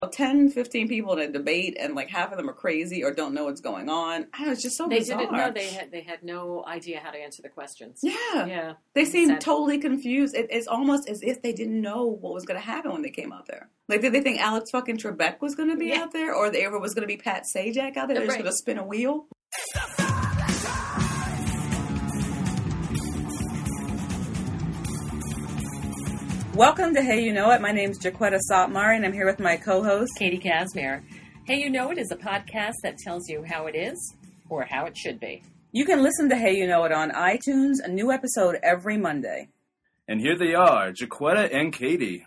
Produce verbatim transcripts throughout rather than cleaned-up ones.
ten, fifteen people in a debate, and like half of them are crazy or don't know what's going on. I don't know, it's just so they bizarre. didn't know they had they had no idea how to answer the questions. Yeah, yeah. They seem Sad. totally confused. It, it's almost as if they didn't know what was going to happen when they came out there. Like, did they think Alex fucking Trebek was going to be Yeah. out there, or there was going to be Pat Sajak out there? They're Right. just going to spin a wheel. Welcome to Hey You Know It. My name's Jaquetta Sotmar, and I'm here with my co-host, Katie Casimir. Hey You Know It is a podcast that tells you how it is or how it should be. You can listen to Hey You Know It on iTunes, a new episode every Monday. And here they are, Jaquetta and Katie.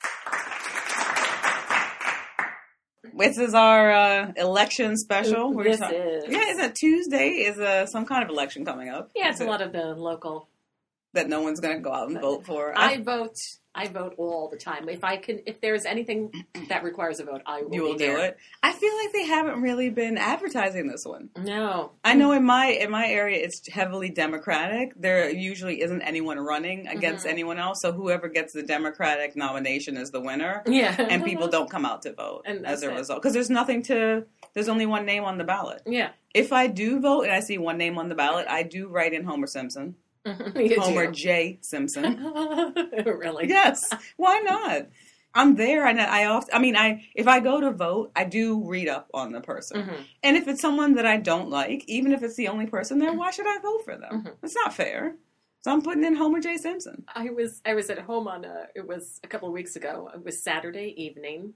This is our uh, election special. We're This talking- is. Yeah, is it Tuesday? Is uh, some kind of election coming up? Yeah, it's Is a it lot of the local. that no one's going to go out and vote for. I vote. I vote all the time. If I can, if there's anything that requires a vote, I will. You will be do there. it. I feel like they haven't really been advertising this one. No, I know in my in my area it's heavily Democratic. There usually isn't anyone running against Mhm. anyone else, so whoever gets the Democratic nomination is the winner. Yeah, And people don't come out to vote And as that's a it. result. Because there's nothing to, there's only one name on the ballot. Yeah, If I do vote and I see one name on the ballot, I do write in Homer Simpson. You Homer do. J. Simpson. Really? Yes. Why not? I'm there, and I often, I mean, I if I go to vote, I do read up on the person. Mhm. And if it's someone that I don't like, even if it's the only person there, why should I vote for them? Mhm. It's not fair. So I'm putting in Homer J. Simpson. I was I was at home on a it was a couple of weeks ago. It was Saturday evening.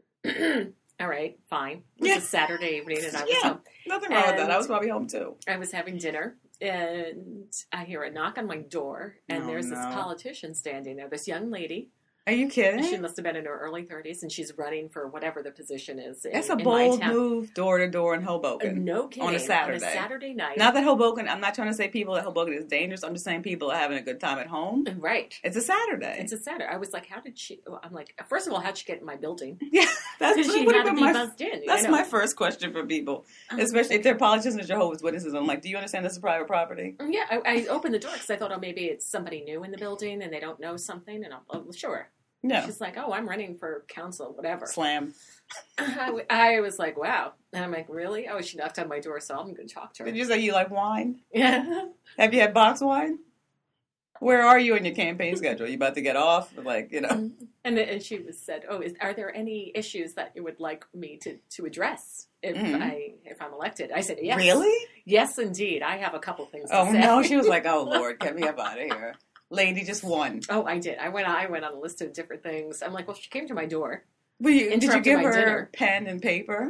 All right, fine. It was Yeah. a Saturday evening, and I was Yeah. home. Nothing wrong with that. And- I was probably home too. I was having dinner, and I hear a knock on my door, and Oh, there's this no. politician standing there. This young lady. Are you kidding? She must have been in her early thirties, and she's running for whatever the position is. In, That's a in my bold town. move, door to door in Hoboken. No kidding. On a Saturday. On a Saturday night. Not that Hoboken, I'm not trying to say people at Hoboken is dangerous. I'm just saying people are having a good time at home. Right. It's a Saturday. It's a Saturday. I was like, how did she? oh, I'm like, first of all, how'd she get in my building? Yeah, that's Because she what had to about be my- buzzed in. That's I know. my first question for people, Um, especially if they're politicians or Jehovah's Witnesses. I'm like, do you understand this is private property? Yeah, I, I opened the door because I thought, oh, maybe it's somebody new in the building and they don't know something. And I'm oh, sure. No. She's like, oh, I'm running for council, whatever. Slam. I, w- I was like, wow. And I'm like, really? Oh, she knocked on my door, so I'm going to talk to her. Did you say you like wine? Yeah. Have you had box wine? Where are you in your campaign schedule? You about to get off? Like, you know. And then- and she was said, oh, is, are there any issues that you would like me to, to address if Mhm. I if I'm elected? I said, yes. Really? Yes, indeed. I have a couple things to Oh, say. no. She was like, oh, Lord, get me up out of here. Lady, just one. Oh, I did. I went. I went on a list of different things. I'm like, well, she came to my door. But you, did you Interrupted give my her dinner. pen and paper?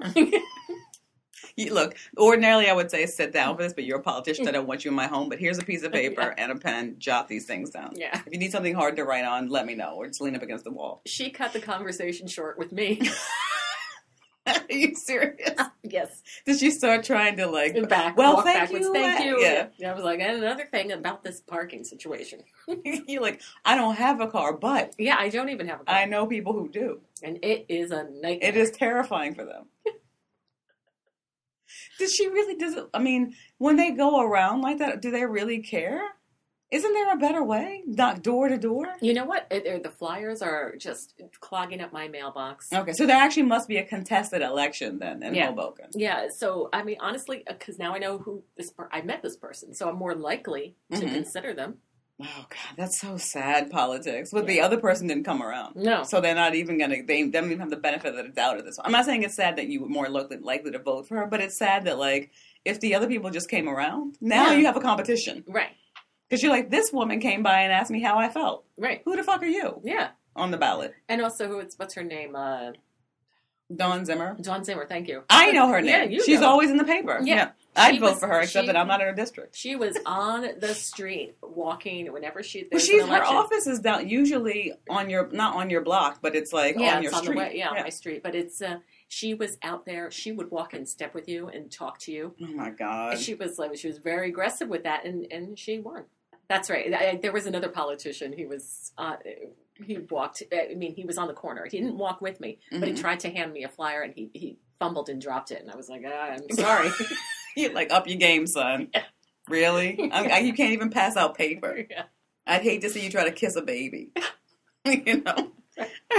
You, look, ordinarily I would say sit down for this, but you're a politician. I don't want you in my home. But here's a piece of paper Yeah. and a pen. Jot these things down. Yeah. If you need something hard to write on, let me know. Or just lean up against the wall. She cut the conversation short with me. Are you serious? Yes. Did she start trying to like? Back. Well, walk thank backwards. you. Thank uh, you. Yeah. I was like, and another thing about this parking situation. You're like, I don't have a car, but Yeah, I don't even have a car. I know people who do. And it is a nightmare. It is terrifying for them. Does she really? Does it? I mean, when they go around like that, do they really care? Isn't there a better way? Not door to door. You know what? It, it- the flyers are just clogging up my mailbox. Okay, so there actually must be a contested election then in Yeah. Hoboken. Yeah, so, I mean, honestly, because now I know who this, per- I met this person, so I'm more likely to Mhm. consider them. Oh God, that's so sad. Politics, but the Yeah. other person didn't come around. No. So they're not even gonna. They, they don't even have the benefit of the doubt of this. I'm not saying it's sad that you were more likely, likely to vote for her, but it's sad that like if the other people just came around, now Yeah. you have a competition Right, because you're like, this woman came by and asked me how I felt. right. Who the fuck are you Yeah. on the ballot? And also, who it's, what's her name? Uh, Dawn Zimmer. Dawn Zimmer, thank you. I know her name. Yeah, you She's know. always in the paper. Yeah. I'd She vote was- for her, except she- that I'm not in her district. She was on the street walking whenever she. But There's she's an her election. office is down usually on your not on your block, but it's like Yeah, on your it's on street. the way. Yeah, on my street. But it's. Uh, she was out there. She would walk in step with you and talk to you. Oh my God. And she was like, she was very aggressive with that, and and she won. That's right. I, there was another politician. He was. Uh, he walked. I mean, he was on the corner. He didn't walk with me, but he Mhm. tried to hand me a flyer, and he he fumbled and dropped it, and I was like, ah, I'm sorry. You're like, up your game, son. Really? I I, you can't even pass out paper. Yeah. I'd hate to see you try to kiss a baby. You know?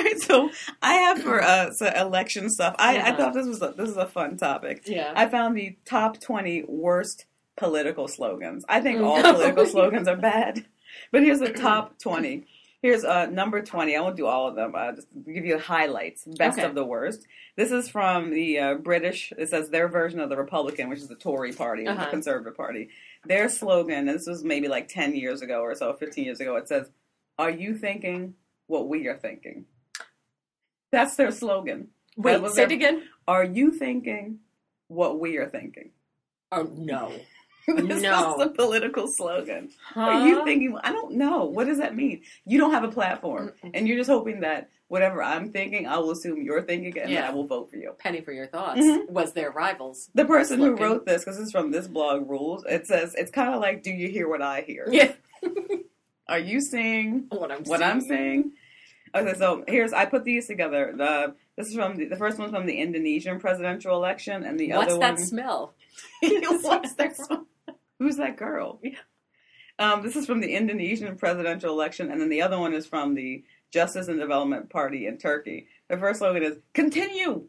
right, so I have for uh, so election stuff. I, Yeah. I thought this was a, this is a fun topic. Yeah. I found the top twenty worst political slogans. I think Mm. all political slogans are bad, but here's the top twenty. Here's uh, number twenty. I won't do all of them. I'll just give you highlights, best Okay. of the worst. This is from the uh, British. It says their version of the Republican, which is the Tory party, or Uh-huh. the Conservative Party. Their slogan, and this was maybe like ten years ago or so, fifteen years ago, it says, "Are you thinking what we are thinking?" That's their slogan. Wait, That was say it their- again. Are you thinking what we are thinking? Oh, no. This No. is the political slogan. Huh? Are you thinking? I don't know. What does that mean? You don't have a platform, Mm-mm. and you're just hoping that whatever I'm thinking, I will assume you're thinking it, and Yeah. I will vote for you. Penny for your thoughts Mhm. was their rivals. The person who Slogan. wrote this, because it's from this blog, Rules, it says, it's kind of like, do you hear what I hear? Yeah. Are you seeing What I'm what saying. I'm saying? Okay, so here's, I put these together. The This is from, the, the first one's from the Indonesian presidential election, and the What's other that one... smell? What's that smell? Who's that girl? Yeah. Um, this is from the Indonesian presidential election, and then the other one is from the Justice and Development Party in Turkey. The first slogan is, continue!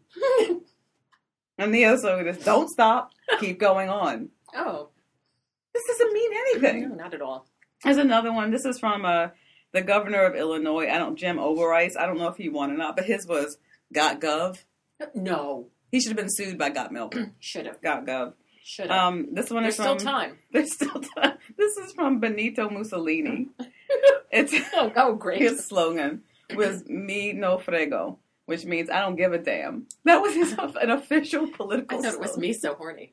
And the other slogan is, don't stop, keep going on. Oh, This doesn't mean anything. no, not at all. There's another one. This is from uh, the governor of Illinois. I don't, Jim Overrice. I don't know if he won or not, but his was Got Gov. No, He should have been sued by Got Milk. should have. Got Gov. Should have. Um, this one There's is from... still time. There's still time. This is from Benito Mussolini. It's Oh, oh, great. his slogan was "Me no frego," which means "I don't give a damn." That was his, an official I political. thought it was slogan. me so horny.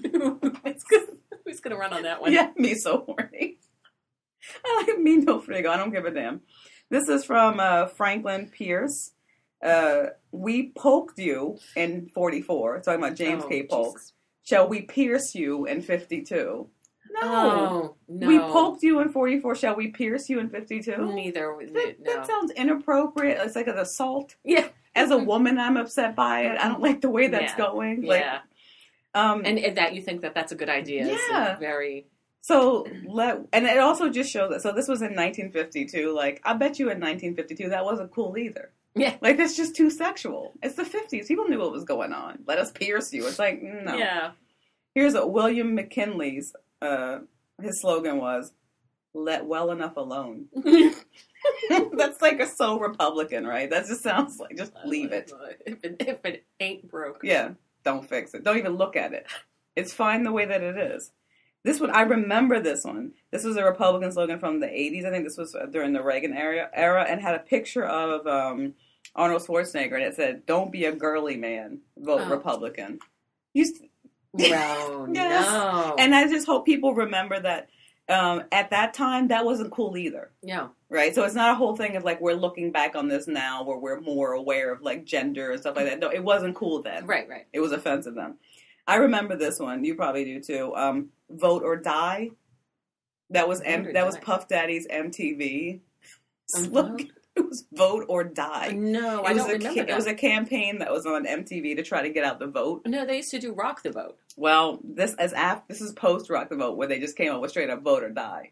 Who's going to run on that one? Yeah, me so horny. I like "Me no frego." I don't give a damn. This is from uh, Franklin Pierce. Uh, we poked you in forty-four. Talking about James Oh, K. Polk. Jesus. Shall we pierce you in fifty-two? No. Oh, no. We poked you in forty-four. Shall we pierce you in fifty-two? Neither. That, No. that sounds inappropriate. It's like an assault. Yeah. As a woman, I'm upset by it. I don't like the way that's Yeah. going. Like, Yeah. um, And, and that you think that that's a good idea. is Yeah. very. so let, and it also just shows that. So this was in nineteen fifty-two. Like, I bet you in nineteen fifty-two that wasn't cool either. Yeah. Like, that's just too sexual. It's the fifties. People knew what was going on. Let us pierce you. It's like, no. Yeah. Here's a William McKinley's. Uh, his slogan was, "Let well enough alone." That's like a so Republican, right? That just sounds like just leave it. If it, if it ain't broke. Yeah, don't fix it. Don't even look at it. It's fine the way that it is. This one, I remember this one. This was a Republican slogan from the eighties. I think this was during the Reagan era, era and had a picture of um, Arnold Schwarzenegger, and it said, "Don't be a girly man, vote Oh. Republican." You st- No, Yes. no. and I just hope people remember that um, at that time, that wasn't cool either. yeah. Right, so it's not a whole thing of like we're looking back on this now where we're more aware of like gender and stuff like that. No, it wasn't cool then. Right, right. It was offensive then. I remember this one. You probably do too. Um, Vote or Die. That was M- Vote or that was Die. Puff Daddy's M T V Um, slogan. It was Vote or Die. No, It I was don't a remember ca- that. It was a campaign that was on M T V to try to get out the vote. No, they used to do Rock the Vote. Well, this as af- this is post Rock the Vote where they just came up with straight up Vote or Die.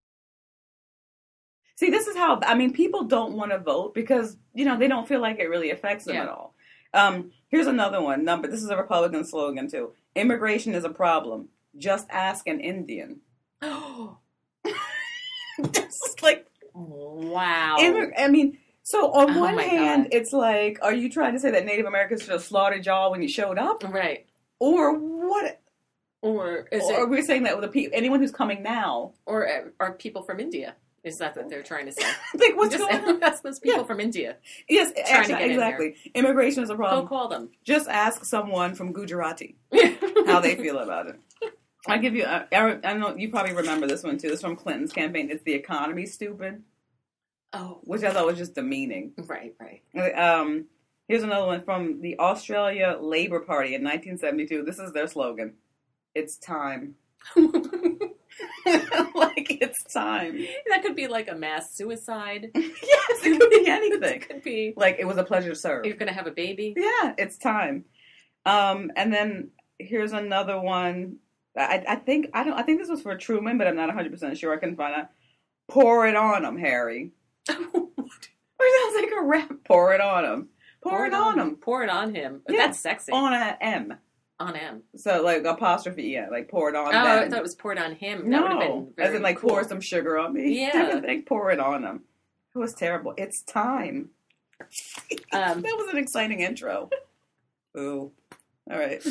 See, this is how, I mean, people don't want to vote because, you know, they don't feel like it really affects them Yeah. at all. Um, here's another one. Number. This is a Republican slogan, too. Immigration is a problem. Just ask an Indian. Oh, This is like, wow. immig- I mean, so on Oh one my hand, God. it's like, are you trying to say that Native Americans should have slaughtered y'all when you showed up? Right. Or what? Or is Or it, are we saying that with the pe- anyone who's coming now? or uh, are people from India? Is that what they're trying to say? Like, what's Just going on? ask those people Yeah. from India. Yes, to actually, get in exactly. Immigration is a Go problem. call them. Just ask someone from Gujarati how they feel about it. I give you. I, I I know you probably remember this one too. This is from Clinton's campaign. It's the economy, stupid, Oh, which I thought was just demeaning. right, right. Um, here's another one from the Australia Labour Party in nineteen seventy-two. This is their slogan: "It's time." Like it's time. That could be like a mass suicide. Yes, it could be It anything. could be. Like it was a pleasure to serve. You're going to have a baby. Yeah, it's time. Um, and then here's another one. I, I think I don't. I think this was for Truman, but I'm not one hundred percent sure. I can find out. Pour it on them, Harry. Or it sounds like a rap. Pour it on him. Pour, pour it on him. Pour it on him. Yeah. That's sexy. On a M. On M. So, like, apostrophe, yeah. Like, pour it on Oh, them. I thought it was poured on him. That no. would have been very As in, like, cool. pour some sugar on me. Yeah. Different thing. Pour it on him. It was terrible. It's time. Um, that was an exciting intro. Ooh. All right.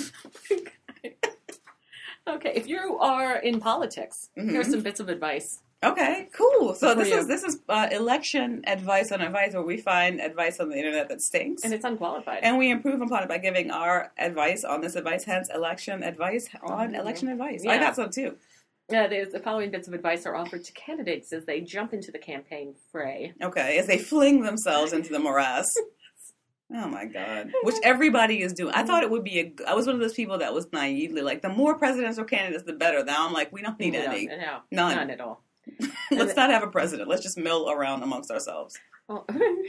Okay, if you are in politics, Mm-hmm. here's some bits of advice. Okay, cool. So For this you. is this is uh, election advice on advice, where we find advice on the internet that stinks, And it's unqualified. and we improve upon it by giving our advice on this advice. Hence, election advice on Mhm. election advice. Yeah. I got some too. Uh, there's, the following bits of advice are offered to candidates as they jump into the campaign fray. Okay, as they fling themselves into the morass. Oh my God! Which everybody is doing. I thought it would be a. I was one of those people that was naively like, the more presidential candidates, the better. Now I'm like, we don't need no, any. No, None. none at all. Let's not have a president. Let's just mill around amongst ourselves. Well,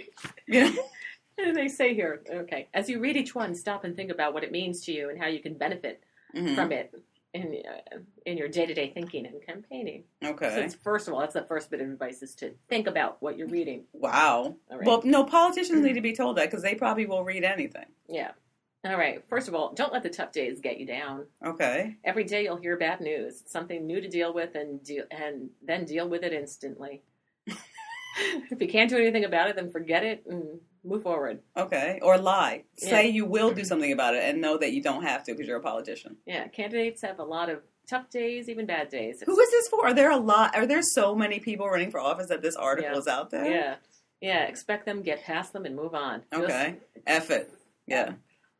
You know? and they say here, okay, as you read each one, stop and think about what it means to you and how you can benefit Mhm. from it in uh, in your day to day thinking and campaigning. So Okay. it's, first of all, that's the first bit of advice is to think about what you're reading. Wow. All right. Well, no, politicians need to be told that because they probably will read anything. Yeah. All right. First of all, don't let the tough days get you down. Okay. Every day you'll hear bad news. It's something new to deal with, and deal, and then deal with it instantly. If you can't do anything about it, then forget it and move forward. Okay. Or lie. Yeah. Say you will do something about it and know that you don't have to because you're a politician. Yeah, candidates have a lot of tough days, even bad days. It's- Who is this for? Are there a lot? Are there so many people running for office that this article Yeah. is out there? Yeah, yeah. Expect them, get past them, and move on. Just- Okay. F it. Yeah.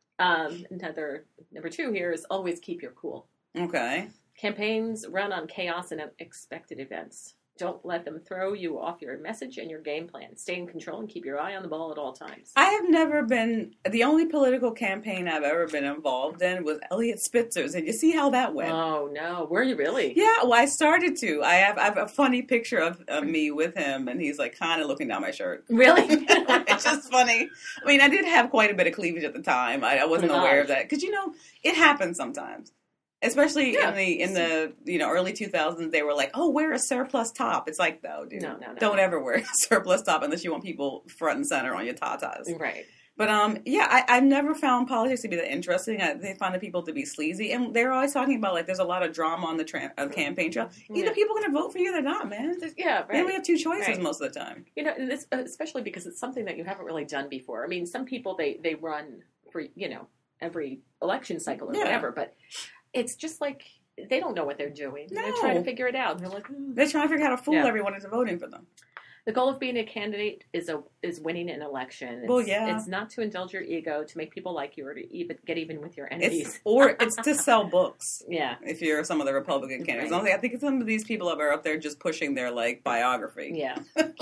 Um, another number two here is always keep your cool. Okay. Campaigns run on chaos and unexpected events. Don't let them throw you off your message and your game plan. Stay in control and keep your eye on the ball at all times. I have never been, the only political campaign I've ever been involved in was Elliot Spitzer's, and you see how that went. Oh no, were you really? Yeah, well, I started to. I have, I have a funny picture of, of me with him, and he's like kind of looking down my shirt. Really? It's just funny. I mean, I did have quite a bit of cleavage at the time. I, I wasn't Oh my aware of gosh. that because you know it happens sometimes, especially Yeah. in the in the you know early two thousands. They were like, "Oh, wear a surplus top." It's like, no, dude, No, no, no. don't ever wear a surplus top unless you want people front and center on your tatas. Right. But um, yeah, I, I've never found politics to be that interesting. I, they find the people to be sleazy, and they're always talking about like there's a lot of drama on the tra- uh, campaign trail. Either Yeah. people are going to vote for you, or they're not, man. Yeah, They only right. have two choices Right. most of the time. You know, and this, especially because it's something that you haven't really done before. I mean, some people they they run for you know every election cycle or Yeah. whatever, but it's just like they don't know what they're doing. They're No. trying to figure it out. And they're like, "Hmm." They're trying to figure out how to fool Yeah. everyone into voting for them. The goal of being a candidate is a is winning an election. It's, Well, yeah. it's not to indulge your ego, to make people like you, or to even get even with your enemies. It's or it's to sell books. Yeah, If you're some of the Republican candidates, Right. Honestly, I think some of these people are up there just pushing their like biography yeah,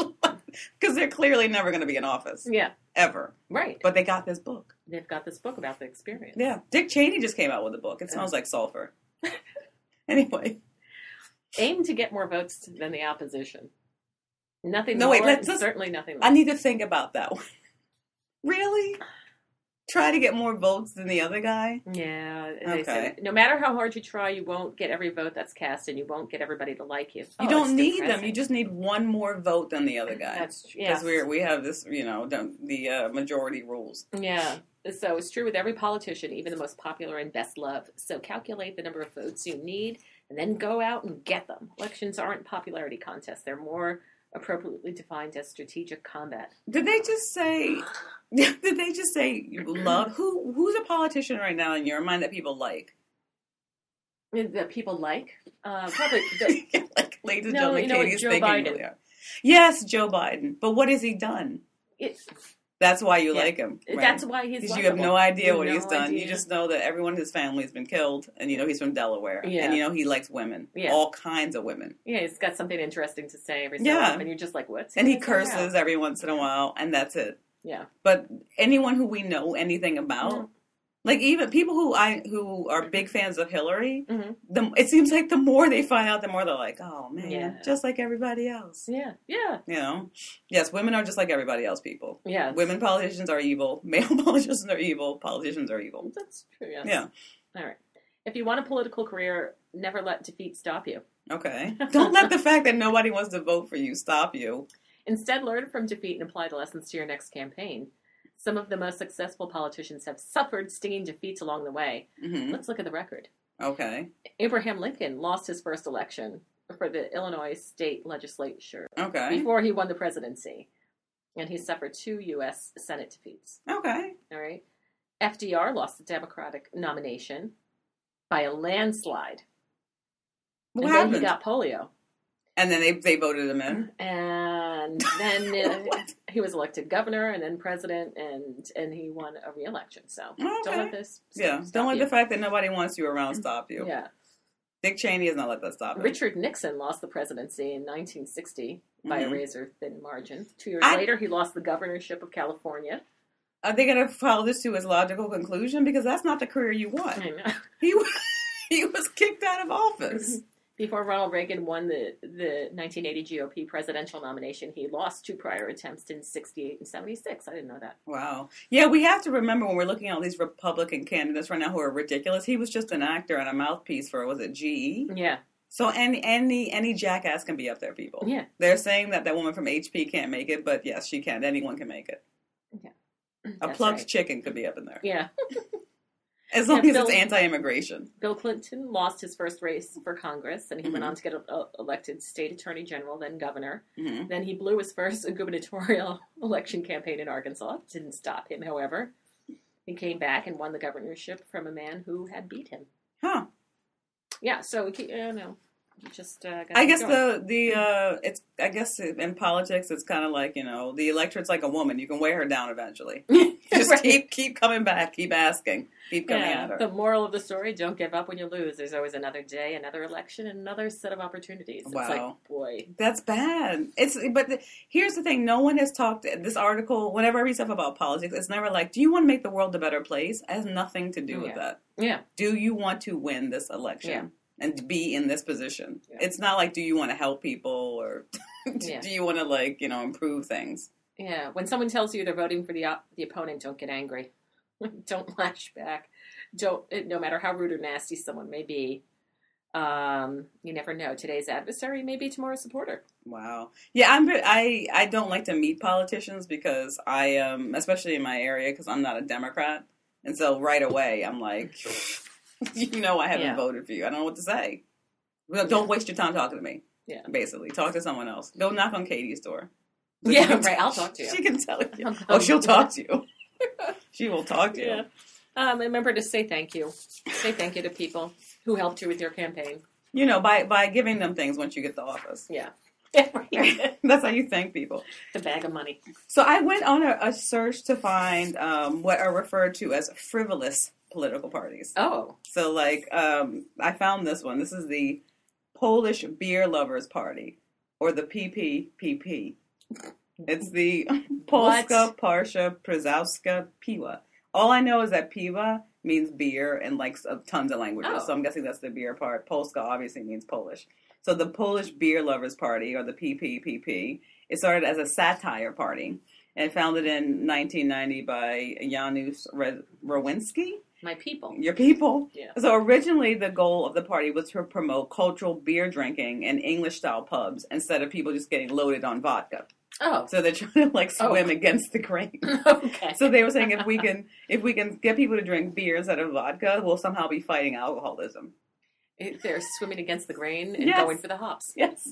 because they're clearly never going to be in office yeah. ever. Right. But they got this book. They've got this book about the experience. Yeah, Dick Cheney just came out with a book. It smells like sulfur. Anyway, Aim to get more votes than the opposition. Nothing No, more, wait, let's- and let's- certainly nothing less. I need to think about that one. Really? Try to get more votes than the other guy? Yeah, they Okay. said, no matter how hard you try, you won't get every vote that's cast, and you won't get everybody to like you. You Oh, don't it's need them. depressing. You just need one more vote than the other guy. That's Because yeah, we're we have this, you know, the, the uh, majority rules. yeah. So it's true with every politician, even the most popular and best loved. So calculate the number of votes you need, and then go out and get them. Elections aren't popularity contests; they're more appropriately defined as strategic combat. Did they just say? Did they just say you love? Who who's a politician right now in your mind that people like? That people like, uh, probably. The, Like, ladies and No, gentlemen, you know what, Katie's Joe thinking Biden. really hard. Yes, Joe Biden. But what has he done? it, That's why you Yeah. like him. Right? That's why he's. Because you have no likable. idea You have what no he's done. idea. You just know that everyone in his family has been killed, and you know he's from Delaware, Yeah. and you know he likes women, Yeah. all kinds of women, Yeah, he's got something interesting to say every so Yeah. often. You're just like, what's and he gonna say now? curses every once in a while, and that's it. Yeah. But anyone who we know anything about, Mhm. like even people who I who are big fans of Hillary, Mhm. the it seems like the more they find out, the more they're like, oh man, Yeah. just like everybody else. Yeah. Yeah. You know, yes, women are just like everybody else. People, Yeah. women politicians are evil. Male politicians are evil. Politicians are evil. That's true. Yes. Yeah. All right. If you want a political career, never let defeat stop you. Okay. Don't let the fact that nobody wants to vote for you stop you. Instead, learn from defeat and apply the lessons to your next campaign. Some of the most successful politicians have suffered stinging defeats along the way. Mm-hmm. Let's look at the record. Okay. Abraham Lincoln lost his first election for the Illinois state legislature Okay. before he won the presidency. And he suffered two U S Senate defeats. Okay. All right. F D R lost the Democratic nomination by a landslide. What and happened? then he got polio. And then they they voted him in. And then uh, he was elected governor and then president, and and he won a re-election. So Okay. don't let this Yeah. stop Don't let you. the fact that nobody wants you around stop you. Yeah. Dick Cheney has not let that stop him. Richard Nixon lost the presidency in nineteen sixty by Mhm. a razor-thin margin. Two years I- later, he lost the governorship of California. Are they going to follow this to his logical conclusion? Because that's not the career you want. I know. He was, he was kicked out of office. Before Ronald Reagan won the, the nineteen eighty G O P presidential nomination, he lost two prior attempts in sixty-eight and seventy-six. I didn't know that. Wow. Yeah, we have to remember when we're looking at all these Republican candidates right now who are ridiculous. He was just an actor and a mouthpiece for, was it G E? Yeah. So any any any jackass can be up there, people. Yeah. They're saying that that woman from H P can't make it, but yes, she can. Anyone can make it. Yeah. A That's plucked right. chicken could be up in there. Yeah. As long Yeah, as it's Bill- anti-immigration. Bill Clinton lost his first race for Congress, and he went Mhm. on to get uh, elected state attorney general, then governor. hmm Then he blew his first gubernatorial election campaign in Arkansas. Didn't stop him, however. He came back and won the governorship from a man who had beat him. Huh. Yeah, so, I don't know. You just, uh, gotta I keep guess going. the the uh, it's I guess in politics it's kind of like, you know, the electorate's like a woman. You can wear her down eventually. Just Right. keep keep coming back, keep asking, keep coming Yeah, at her. the moral of the story, don't give up when you lose. There's always another day, another election, and another set of opportunities. It's Wow. like, boy. That's bad. It's but the, here's the thing: no one has talked. This article, whenever I read stuff about politics, it's never like, "Do you want to make the world a better place?" It has nothing to do with Yeah. that. Yeah. Do you want to win this election Yeah. and be in this position? Yeah. It's not like, do you want to help people or Yeah. do you want to like you know improve things? Yeah, when someone tells you they're voting for the op- the opponent, don't get angry. Don't lash back. Don't, no matter how rude or nasty someone may be. Um, you never know. Today's adversary may be tomorrow's supporter. Wow. Yeah, I'm. ve- I I don't like to meet politicians because I um especially in my area because I'm not a Democrat, and so right away I'm like, you know, I haven't Yeah. voted for you. I don't know what to say. Well, don't waste your time talking to me. Yeah. Basically, talk to someone else. Go knock on Katie's door. So Yeah, she can- right, I'll talk to you. She can tell you. Um, Oh, she'll talk to you. She will talk to you. Yeah. Um, remember to say thank you. Say thank you to people who helped you with your campaign. You know, by by giving them things once you get to office. Yeah. That's how you thank people. The bag of money. So I went on a, a search to find um, what are referred to as frivolous political parties. Oh. So, like, um, I found this one. This is the Polish Beer Lovers Party, or the P P P P. It's the Polska Parsha Przowska Piwa. All I know is that piwa means beer and like s- tons of languages. Oh. So I'm guessing that's the beer part. Polska obviously means Polish. So the Polish Beer Lovers Party, or the P P P P, it started as a satire party and founded in nineteen ninety by Janusz Re- Rowinski. My people. Your people. Yeah. So originally the goal of the party was to promote cultural beer drinking in English-style pubs instead of people just getting loaded on vodka. Oh. So they're trying to like Oh. swim against the grain. Okay. So they were saying if we can if we can get people to drink beer instead of vodka, we'll somehow be fighting alcoholism. It- They're swimming against the grain and Yes. going for the hops. Yes.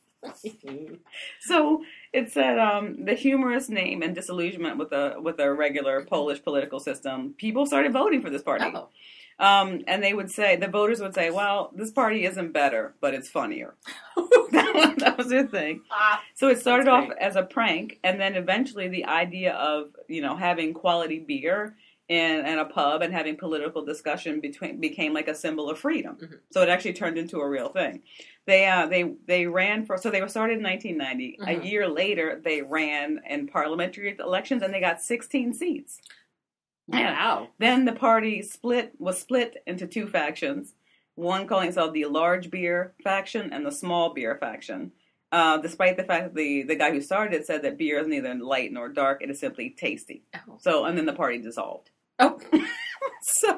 So it said um, the humorous name and disillusionment with the with the regular Polish political system. People started voting for this party, Oh. um, and they would say the voters would say, "Well, this party isn't better, but it's funnier." that, was, that was their thing. Ah. So it started That's off great. as a prank, and then eventually the idea of you know having quality beer in, in a pub and having political discussion between became like a symbol of freedom. Mhm. So it actually turned into a real thing. They uh, they they ran for so they were started in nineteen ninety. Mhm. A year later, they ran in parliamentary elections and they got sixteen seats. Wow. Then the party split was split into two factions. One calling itself the large beer faction and the small beer faction. Uh, despite the fact that the, the guy who started it said that beer is neither light nor dark, it is simply tasty. Oh. So, and then the party dissolved. Oh. So, so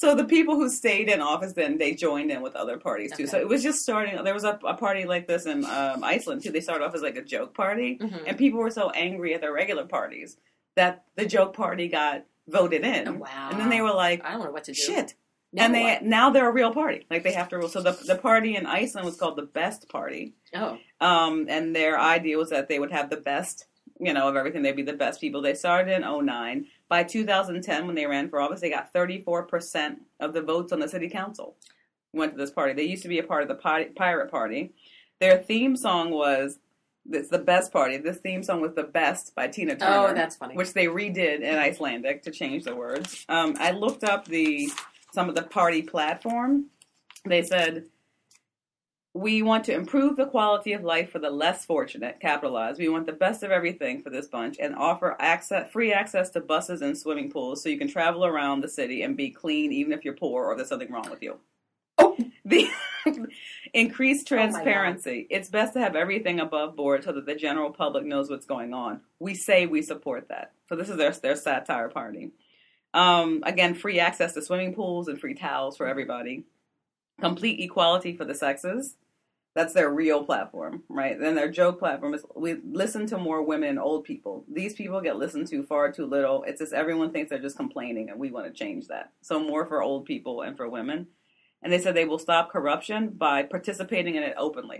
So the people who stayed in office then, they joined in with other parties too. Okay. So it was just starting. There was a, a party like this in um, Iceland too. They started off as like a joke party, Mhm. and people were so angry at their regular parties that the joke party got voted in. Oh, wow. And then they were like, I don't know what to do. shit. Now and they what? now they're a real party. Like they have to rule. So the the party in Iceland was called the Best Party. Oh. Um, and their idea was that they would have the best, you know, of everything. They'd be the best people. They started in oh nine. By two thousand ten, when they ran for office, they got thirty-four percent of the votes on the city council. Went to this party. They used to be a part of the pi- Pirate Party. Their theme song was, it's the Best Party. This theme song was The Best by Tina Turner. Oh, that's funny. Which they redid in Icelandic to change the words. Um, I looked up the some of the party platform. They said, we want to improve the quality of life for the less fortunate, capitalized. We want the best of everything for this bunch and offer access, free access to buses and swimming pools so you can travel around the city and be clean even if you're poor or there's something wrong with you. Oh, the increased transparency. Oh, it's best to have everything above board so that the general public knows what's going on. We say we support that. So this is their, their satire party. Um, again, free access to swimming pools and free towels for everybody. Complete equality for the sexes. That's their real platform, right? Then their joke platform is we listen to more women and old people. These people get listened to far too little. It's just everyone thinks they're just complaining, and we want to change that. So more for old people and for women. And they said they will stop corruption by participating in it openly.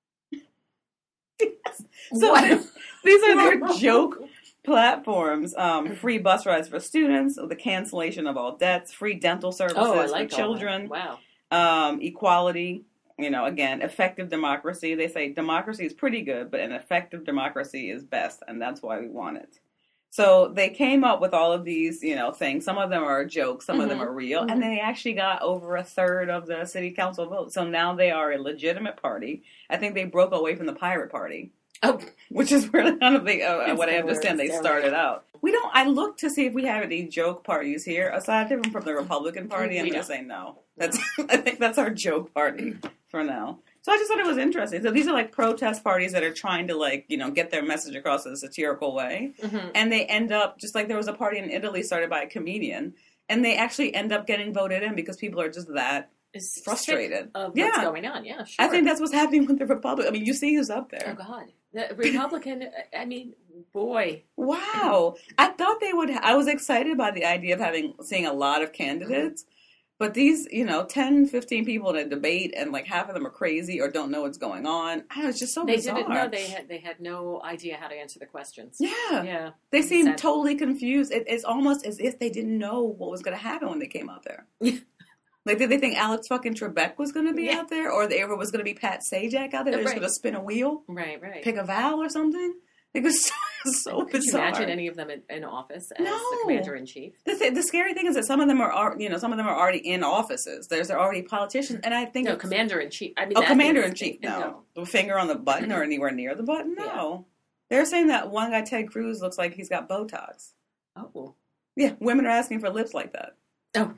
So What? these are their joke platforms. Um, free bus rides for students, the cancellation of all debts, free dental services Oh, I like for all that. children, Wow. um, equality. You know, again, effective democracy. They say democracy is pretty good, but an effective democracy is best, and that's why we want it. So they came up with all of these, you know, things. Some of them are jokes, some mm-hmm. of them are real, mm-hmm. and they actually got over a third of the city council vote. So now they are a legitimate party. I think they broke away from the Pirate Party. Oh, which is where kind of the, uh, what I understand they started out. We don't. I looked to see if we have any joke parties here aside from from the Republican Party, and I'm going to say no. That's I think that's our joke party for now. So I just thought it was interesting. So these are like protest parties that are trying to like you know get their message across in a satirical way, mm-hmm. and they end up just like there was a party in Italy started by a comedian, and they actually end up getting voted in because people are just that. Is frustrated of yeah. what's going on. Yeah, sure. I think that's what's happening with the Republican. I mean, you see who's up there. Oh, God. The Republican, I mean, boy. Wow. I thought they would, I was excited by the idea of having, seeing a lot of candidates, but these, you know, ten, fifteen people in a debate and like half of them are crazy or don't know what's going on. I know, it's just so they bizarre. Didn't know. They had, they had no idea how to answer the questions. Yeah. Yeah. They seemed totally confused. It, it's almost as if they didn't know what was going to happen when they came out there. Like, did they think Alex fucking Trebek was going to be yeah. out there? Or they ever was going to be Pat Sajak out there? They're right. just going to spin a wheel? Right, right. Pick a vowel or something? It was so, so Could bizarre. you imagine any of them in, in office as no. the commander-in-chief? The, th- the scary thing is that some of them are, you know, some of them are already in offices. There's they're already politicians. And I think... No, commander-in-chief. I mean, oh, that commander-in-chief, is, no. no. The finger on the button or anywhere near the button? No. Yeah. They're saying that one guy, Ted Cruz, looks like he's got Botox. Oh. Yeah, women are asking for lips like that. Oh,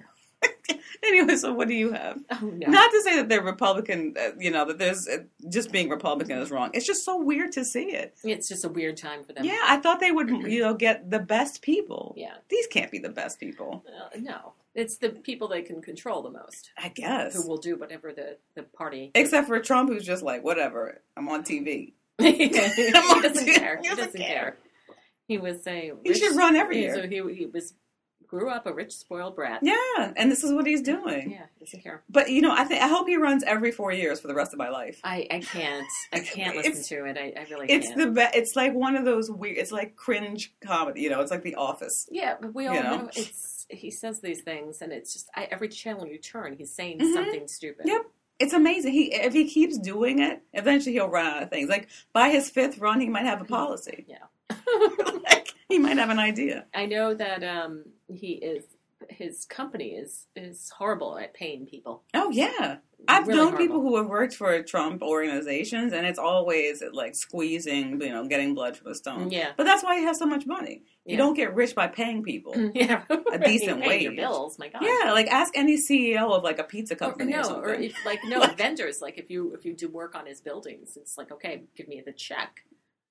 Anyway, so what do you have? Oh, no. Not to say that they're Republican, uh, you know, that there's uh, just being Republican is wrong. It's just so weird to see it. It's just a weird time for them. Yeah, I thought they would, you know, get the best people. Yeah. These can't be the best people. Uh, no. It's the people they can control the most. I guess. Who will do whatever the, the party... Except for Trump, who's just like, whatever, I'm on T V. he doesn't care. He doesn't, doesn't care. care. He was a... He should run every year. So he, he was... Grew up a rich, spoiled brat. Yeah, and this is what he's doing. Yeah, he doesn't care. But you know, I think I hope he runs every four years for the rest of my life. I, I can't. I can't listen to it. I, I really it's can't. It's the be- It's like one of those weird. It's like cringe comedy. You know, it's like The Office. Yeah, but we all you know? know it's. He says these things, and it's just I, every channel you turn, he's saying mm-hmm. something stupid. Yep. It's amazing. He if he keeps doing it, eventually he'll run out of things. Like by his fifth run, he might have a policy. Yeah, like, he might have an idea. I know that um, he is. His company is is horrible at paying people. Oh yeah, I've really known horrible. people who have worked for Trump organizations, and it's always like squeezing, you know, getting blood from a stone. Yeah, but that's why he has so much money. You yeah. don't get rich by paying people. Yeah, a decent wage. Your bills, my God. Yeah, like ask any C E O of like a pizza company or, no, or something. Or if, like no vendors. Like if you if you do work on his buildings, it's like okay, give me the check.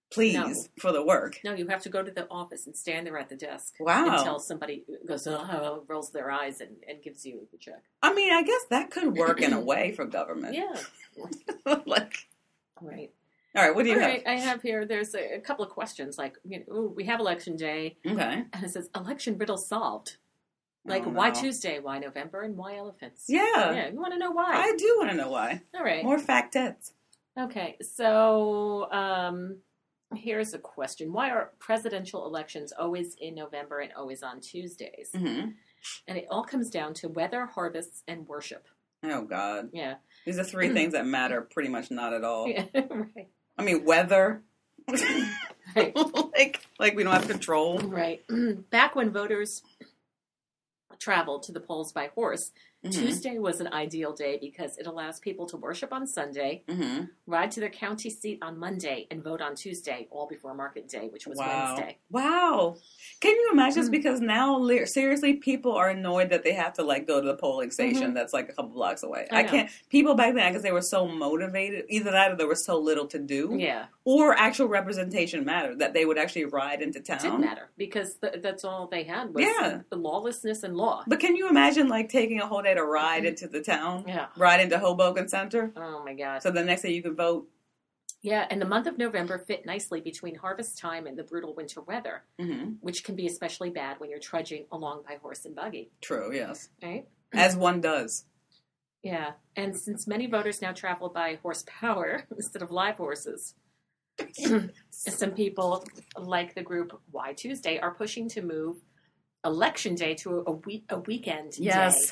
please, No. for the work. No, you have to go to the office and stand there at the desk Wow. until somebody goes, oh, rolls their eyes and, and gives you the check. I mean, I guess that could work in a way for government. Yeah. Like, Right. all right, what do you All have? right, I have here, there's a, a couple of questions. Like, you know, ooh, we have election day, Okay. and it says, election riddle solved. Like, Oh, why no. Tuesday? Why November? And why elephants? Yeah. Yeah, you want to know why? I do want to know why. All right. More factettes. Okay, so um, here's a question. Why are presidential elections always in November and always on Tuesdays? Mm-hmm. And it all comes down to weather, harvests, and worship. Oh, God. Yeah. These are three things that matter pretty much not at all. Yeah, right. I mean, weather. Right. like, like we don't have control. Right. Back when voters traveled to the polls by horse, Mhm. Tuesday was an ideal day because it allows people to worship on Sunday, Mm-hmm. ride to their county seat on Monday, and vote on Tuesday, all before market day, which was Wow. Wednesday. Wow. Can you imagine this? Mm. Because now, li- seriously, people are annoyed that they have to, like, go to the polling station Mhm. that's, like, a couple blocks away. I I, know. can't. People back then, because they were so motivated, either that or there was so little to do, Yeah. or actual representation mattered, that they would actually ride into town. It didn't matter because th- that's all they had was Yeah. the lawlessness and law. But can you imagine, like, taking a whole day to ride into the town? Yeah. Ride into Hoboken Center? Oh my God. So the next day you can vote? Yeah, and the month of November fit nicely between harvest time and the brutal winter weather, Mm-hmm. which can be especially bad when you're trudging along by horse and buggy, True, yes. right? As one does. Yeah, and since many voters now travel by horsepower instead of live horses, some people, like the group Why Tuesday, are pushing to move Election Day to a week a weekend Yes. day.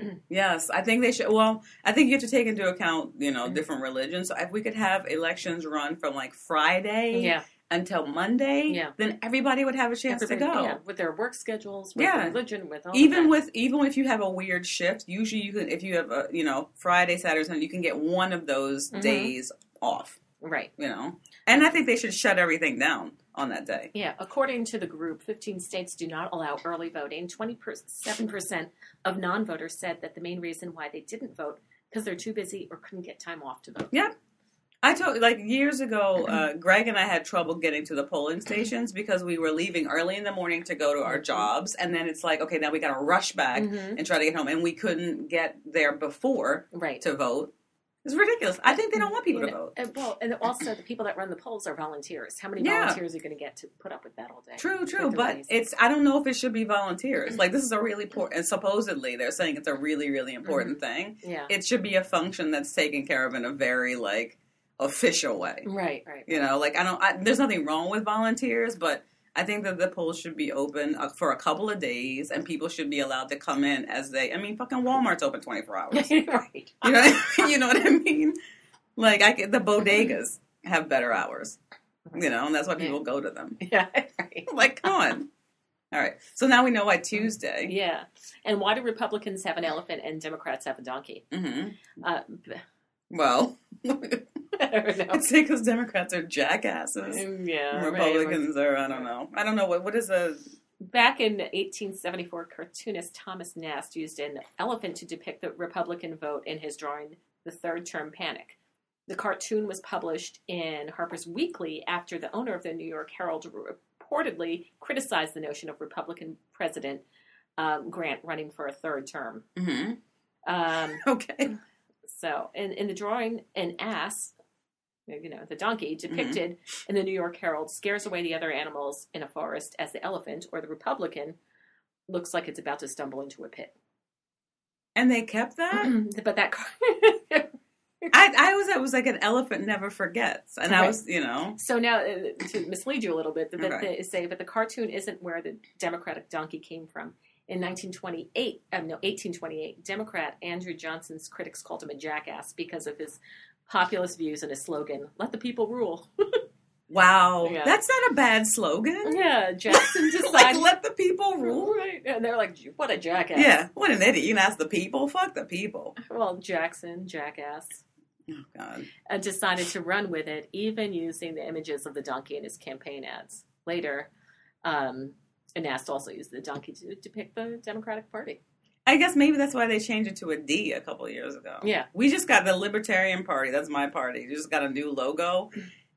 Yes, I think they should. Well, I think you have to take into account, you know, different religions. So if we could have elections run from like Friday Yeah, until Monday, Yeah. then everybody would have a chance everybody- to go. yeah, with their work schedules, with Yeah. their religion, with all Even of that. with even if you have a weird shift, usually you can if you have a you know Friday, Saturday, Sunday, you can get one of those Mhm. days off. Right. You know, and I think they should shut everything down on that day. Yeah, according to the group, fifteen states do not allow early voting. twenty-seven percent of non-voters said that the main reason why they didn't vote because they're too busy or couldn't get time off to vote. Yep. I told like years ago, uh, Greg and I had trouble getting to the polling stations because we were leaving early in the morning to go to our jobs, and then it's like, okay, now we got to rush back Mhm. and try to get home, and we couldn't get there before Right. to vote. It's ridiculous. I think they don't want people You to know, vote. and, well, and also the people that run the polls are volunteers. How many Yeah. volunteers are you going to get to put up with that all day? True, true, With the but race? it's I don't know if it should be volunteers. Like this is a really important, and supposedly they're saying it's a really, really important thing. Yeah. It should be a function that's taken care of in a very like official way. Right, right. You know, like I don't. I, there's nothing wrong with volunteers, but I think that the polls should be open uh, for a couple of days, and people should be allowed to come in as they. I mean, fucking Walmart's open twenty-four hours. You right. know, what I, you know what I mean? Like I could, the bodegas have better hours. You know, and that's why people Yeah. go to them. Yeah, right. Like, come on. All right. So now we know why Tuesday. Yeah. And why do Republicans have an elephant and Democrats have a donkey? hmm Uh, Well, I don't know. it's because Democrats are jackasses. Yeah, Republicans are, I don't know. I don't know. What What is a. Back in eighteen seventy-four, cartoonist Thomas Nast used an elephant to depict the Republican vote in his drawing, The Third Term Panic. The cartoon was published in Harper's Weekly after the owner of the New York Herald reportedly criticized the notion of Republican President um, Grant running for a third term. hmm Um, Okay. so, in, in the drawing, an ass, you know, the donkey, depicted in the New York Herald, scares away the other animals in a forest as the elephant, or the Republican, looks like it's about to stumble into a pit. And they kept that? But that... I, I was, I was like, an elephant never forgets. And I Right. was, you know. So now, uh, to mislead you a little bit, that Okay. they say, but the cartoon isn't where the Democratic donkey came from. In nineteen twenty-eight, um, no, eighteen twenty-eight, Democrat Andrew Johnson's critics called him a jackass because of his populist views and his slogan, "Let the people rule." Wow. Yeah. That's not a bad slogan. Yeah, Jackson Like, decided. let the people rule. Right, and they're like, "What a jackass!" Yeah. What an idiot. You can ask the people. Fuck the people. Well, Jackson, jackass, Oh, God. uh, decided to run with it, even using the images of the donkey in his campaign ads. Later, um, Nast also used the donkey to depict the Democratic Party. I guess maybe that's why they changed it to a D a couple of years ago. Yeah. We just got the Libertarian Party. That's my party. We just got a new logo.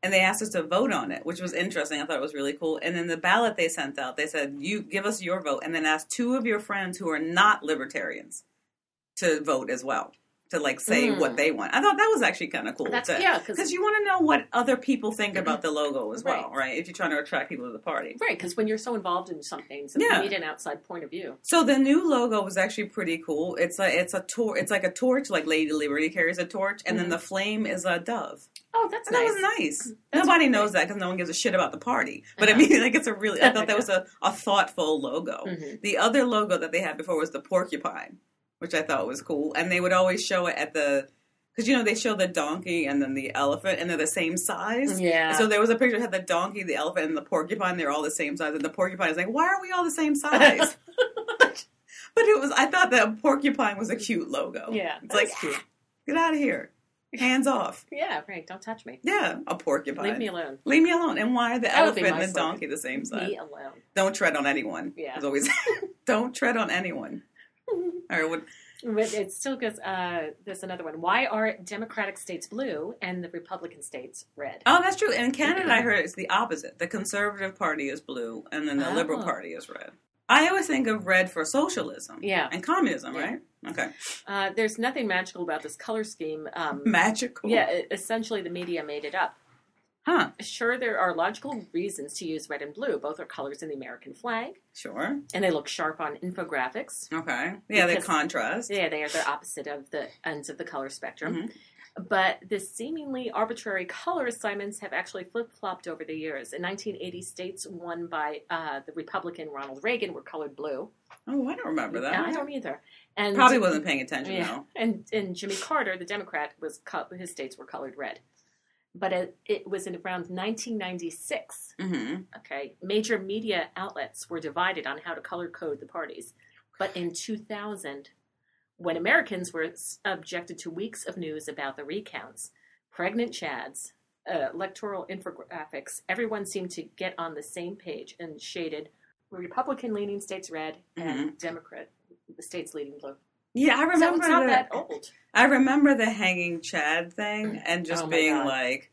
and they asked us to vote on it, which was interesting. I thought it was really cool. And then the ballot they sent out, they said, "You give us your vote," and then ask two of your friends who are not libertarians to vote as well. To like say mm. what they want. I thought that was actually kind of cool. That's, to, yeah, because you want to know what other people think about the logo as well, right? right? If you're trying to attract people to the party, right? Because when you're so involved in something, so yeah. you need an outside point of view. So the new logo was actually pretty cool. It's a it's a tor- It's like a torch, like Lady Liberty carries a torch, and mm. then the flame is a dove. Oh, that's and nice. That was nice. That's Nobody really knows nice. that because no one gives a shit about the party. But uh-huh. I mean, like it's a really. I thought that was a, a thoughtful logo. Mm-hmm. The other logo that they had before was the porcupine, which I thought was cool, and they would always show it at the. Because, you know, they show the donkey and then the elephant, and they're the same size. Yeah. And so there was a picture that had the donkey, the elephant, and the porcupine. They're all the same size. And the porcupine is like, why are we all the same size? But it was, I thought that porcupine was a cute logo. Yeah. It's like, cute. Get out of here. Hands off. Yeah, right. Don't touch me. Yeah, a porcupine. Leave me alone. Leave me alone. And why are the That elephant and the slogan. donkey the same size? Me alone. Don't tread on anyone. Yeah. It's always, don't tread on anyone. All right, what... But it still goes, uh, there's another one. Why are Democratic states blue and the Republican states red? Oh, that's true. In Canada, I heard it's the opposite. The Conservative Party is blue, and then the Oh. Liberal Party is red. I always think of red for socialism. Yeah. And communism, Yeah. right? Okay. Uh, there's nothing magical about this color scheme. Um, Magical? Yeah, it, essentially the media made it up. Huh. Sure, there are logical reasons to use red and blue. Both are colors in the American flag. Sure. And they look sharp on infographics. Okay. Yeah, they Because- contrast. Yeah, they are the opposite of the ends of the color spectrum. Mm-hmm. But the seemingly arbitrary color assignments have actually flip-flopped over the years. In nineteen eighty, states won by uh, the Republican Ronald Reagan were colored blue. Oh, I don't remember that. I don't either. And Probably wasn't paying attention, yeah. though. And and Jimmy Carter, the Democrat, was co- his states were colored red. But it, it was in around nineteen ninety-six. Mm-hmm. Okay, major media outlets were divided on how to color code the parties. But in two thousand, when Americans were subjected to weeks of news about the recounts, pregnant chads, uh, electoral infographics, everyone seemed to get on the same page and shaded Republican-leaning states red and Mm-hmm. Democrat, the states leading blue. Yeah, I So remember it's not the, that old. I remember the hanging Chad thing and just Oh my being God. like,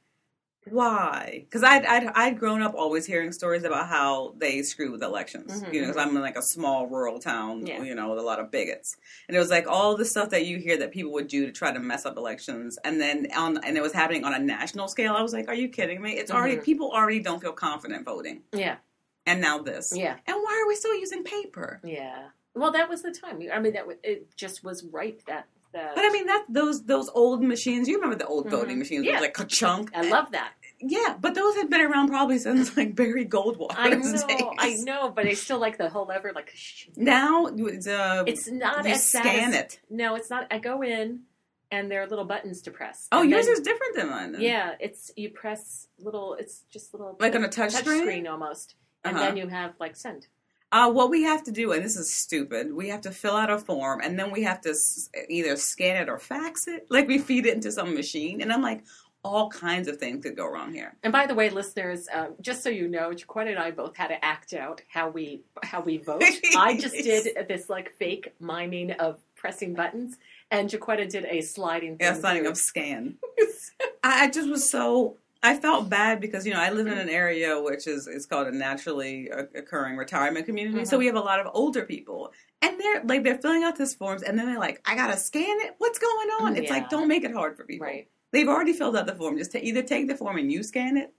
why? Because I'd, I'd, I'd grown up always hearing stories about how they screw with elections. Mhm, You know, because I'm in like a small rural town, Yeah. you know, with a lot of bigots. And it was like all the stuff that you hear that people would do to try to mess up elections. And then on, and it was happening on a national scale. I was like, are you kidding me? It's already, Mhm. people already don't feel confident voting. Yeah, And now this. yeah. And why are we still using paper? Yeah. Well, that was the time. I mean, that w- it just was ripe. That that. But I mean, that those those old machines. You remember the old Mhm. voting machines? Yeah. With like ka-chunk. I love that. Yeah, but those have been around probably since like Barry Goldwater's I know, days. I know, but I still like the whole lever. Like, shh. Now it's uh, It's not you as sad scan as- it. No, it's not. I go in, and there are little buttons to press. Oh, And yours then- is different than mine. Then. Yeah, it's you press little. It's just little Like on a touch screen? screen almost, and Uh-huh. then you have like send. Uh, what we have to do, and this is stupid, we have to fill out a form, and then we have to s- either scan it or fax it. Like we feed it into some machine, and I'm like, all kinds of things could go wrong here. And by the way, listeners, um, just so you know, Jaquetta and I both had to act out how we how we vote. I just did this like fake miming of pressing buttons, and Jaquetta did a sliding. Yeah, thing signing through. of scan. I, I just was so. I felt bad because, you know, I live in an area which is, is called a naturally occurring retirement community. Mm-hmm. So we have a lot of older people. And they're like, they're filling out these forms and then they're like, I got to scan it. What's going on? It's Yeah. like, don't make it hard for people. Right. They've already filled out the form. Just to either take the form and you scan it.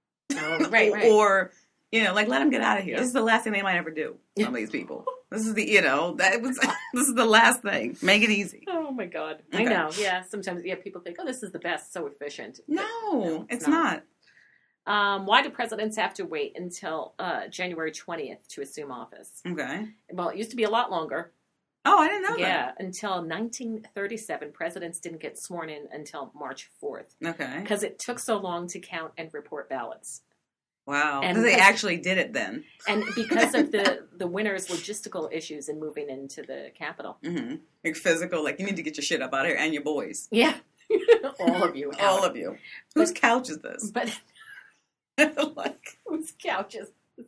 Oh, right, right. Or, you know, like, let them get out of here. Yeah. This is the last thing they might ever do. Some of these people. This is the, you know, that was, this is the last thing. Make it easy. Oh my God. I Okay. know. Yeah. Sometimes, yeah, people think, oh, this is the best, so efficient. No, No, it's it's not. Um, why do presidents have to wait until uh, January twentieth to assume office? Okay. Well, it used to be a lot longer. Oh, I didn't know Yeah. Until nineteen thirty-seven, presidents didn't get sworn in until March fourth that. Okay. because it took so long to count and report ballots. Wow. And Because they because- actually did it then. And because of the, the winner's logistical issues in moving into the Capitol. Mm-hmm. Like physical, like you need to get your shit up out of here and your boys. Yeah. All of you. All out. of you. Whose couch is this? But Like, whose couches?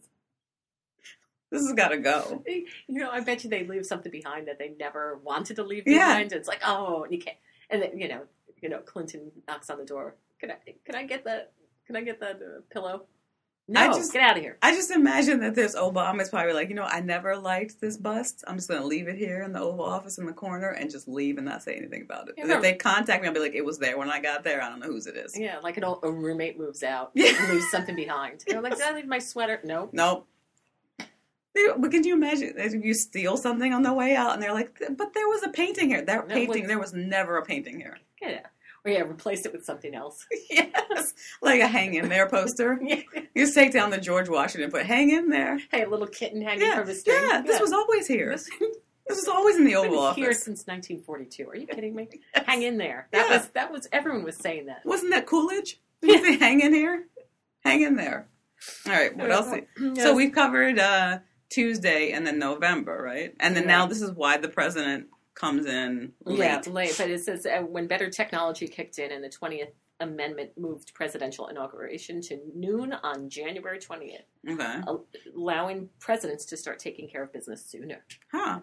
this has got to go. You know, I bet you they leave something behind that they never wanted to leave Yeah. behind. It's like, oh, and you can't. And then, you know, you know, Clinton knocks on the door. Can I? Can I get the? Can I get that uh, pillow? No, I just, get out of here. I just imagine that this Obama's probably like, you know, I never liked this bust. I'm just going to leave it here in the Oval Office in the corner and just leave and not say anything about it. Yeah, if they contact me, I'll be like, it was there when I got there. I don't know whose it is. Yeah, like an old, a roommate moves out Yeah. and leaves something behind. They're like, did I leave my sweater? Nope. Nope. But can you imagine if you steal something on the way out and they're like, but there was a painting here. That No, painting, was- there was never a painting here. Yeah. Or yeah, replace it with something else. Yes. Like a hang in there poster. Yeah. You just take down the George Washington and put hang in there. Hey, a little kitten hanging Yeah, from a string. yeah, this was always here. This- This was always in the Been Oval Office. here since nineteen forty-two. Are you kidding me? Yes. Hang in there. That Yeah. was that was everyone was saying that. Wasn't that Coolidge? Did you say hang in here? Hang in there. All right, what else? Yes. So we've covered uh, Tuesday and then November, right? And then Yeah. now this is why the president comes in late. Yeah, late. But it says uh, when better technology kicked in and the twentieth Amendment moved presidential inauguration to noon on January twentieth, Okay. allowing presidents to start taking care of business sooner. Huh.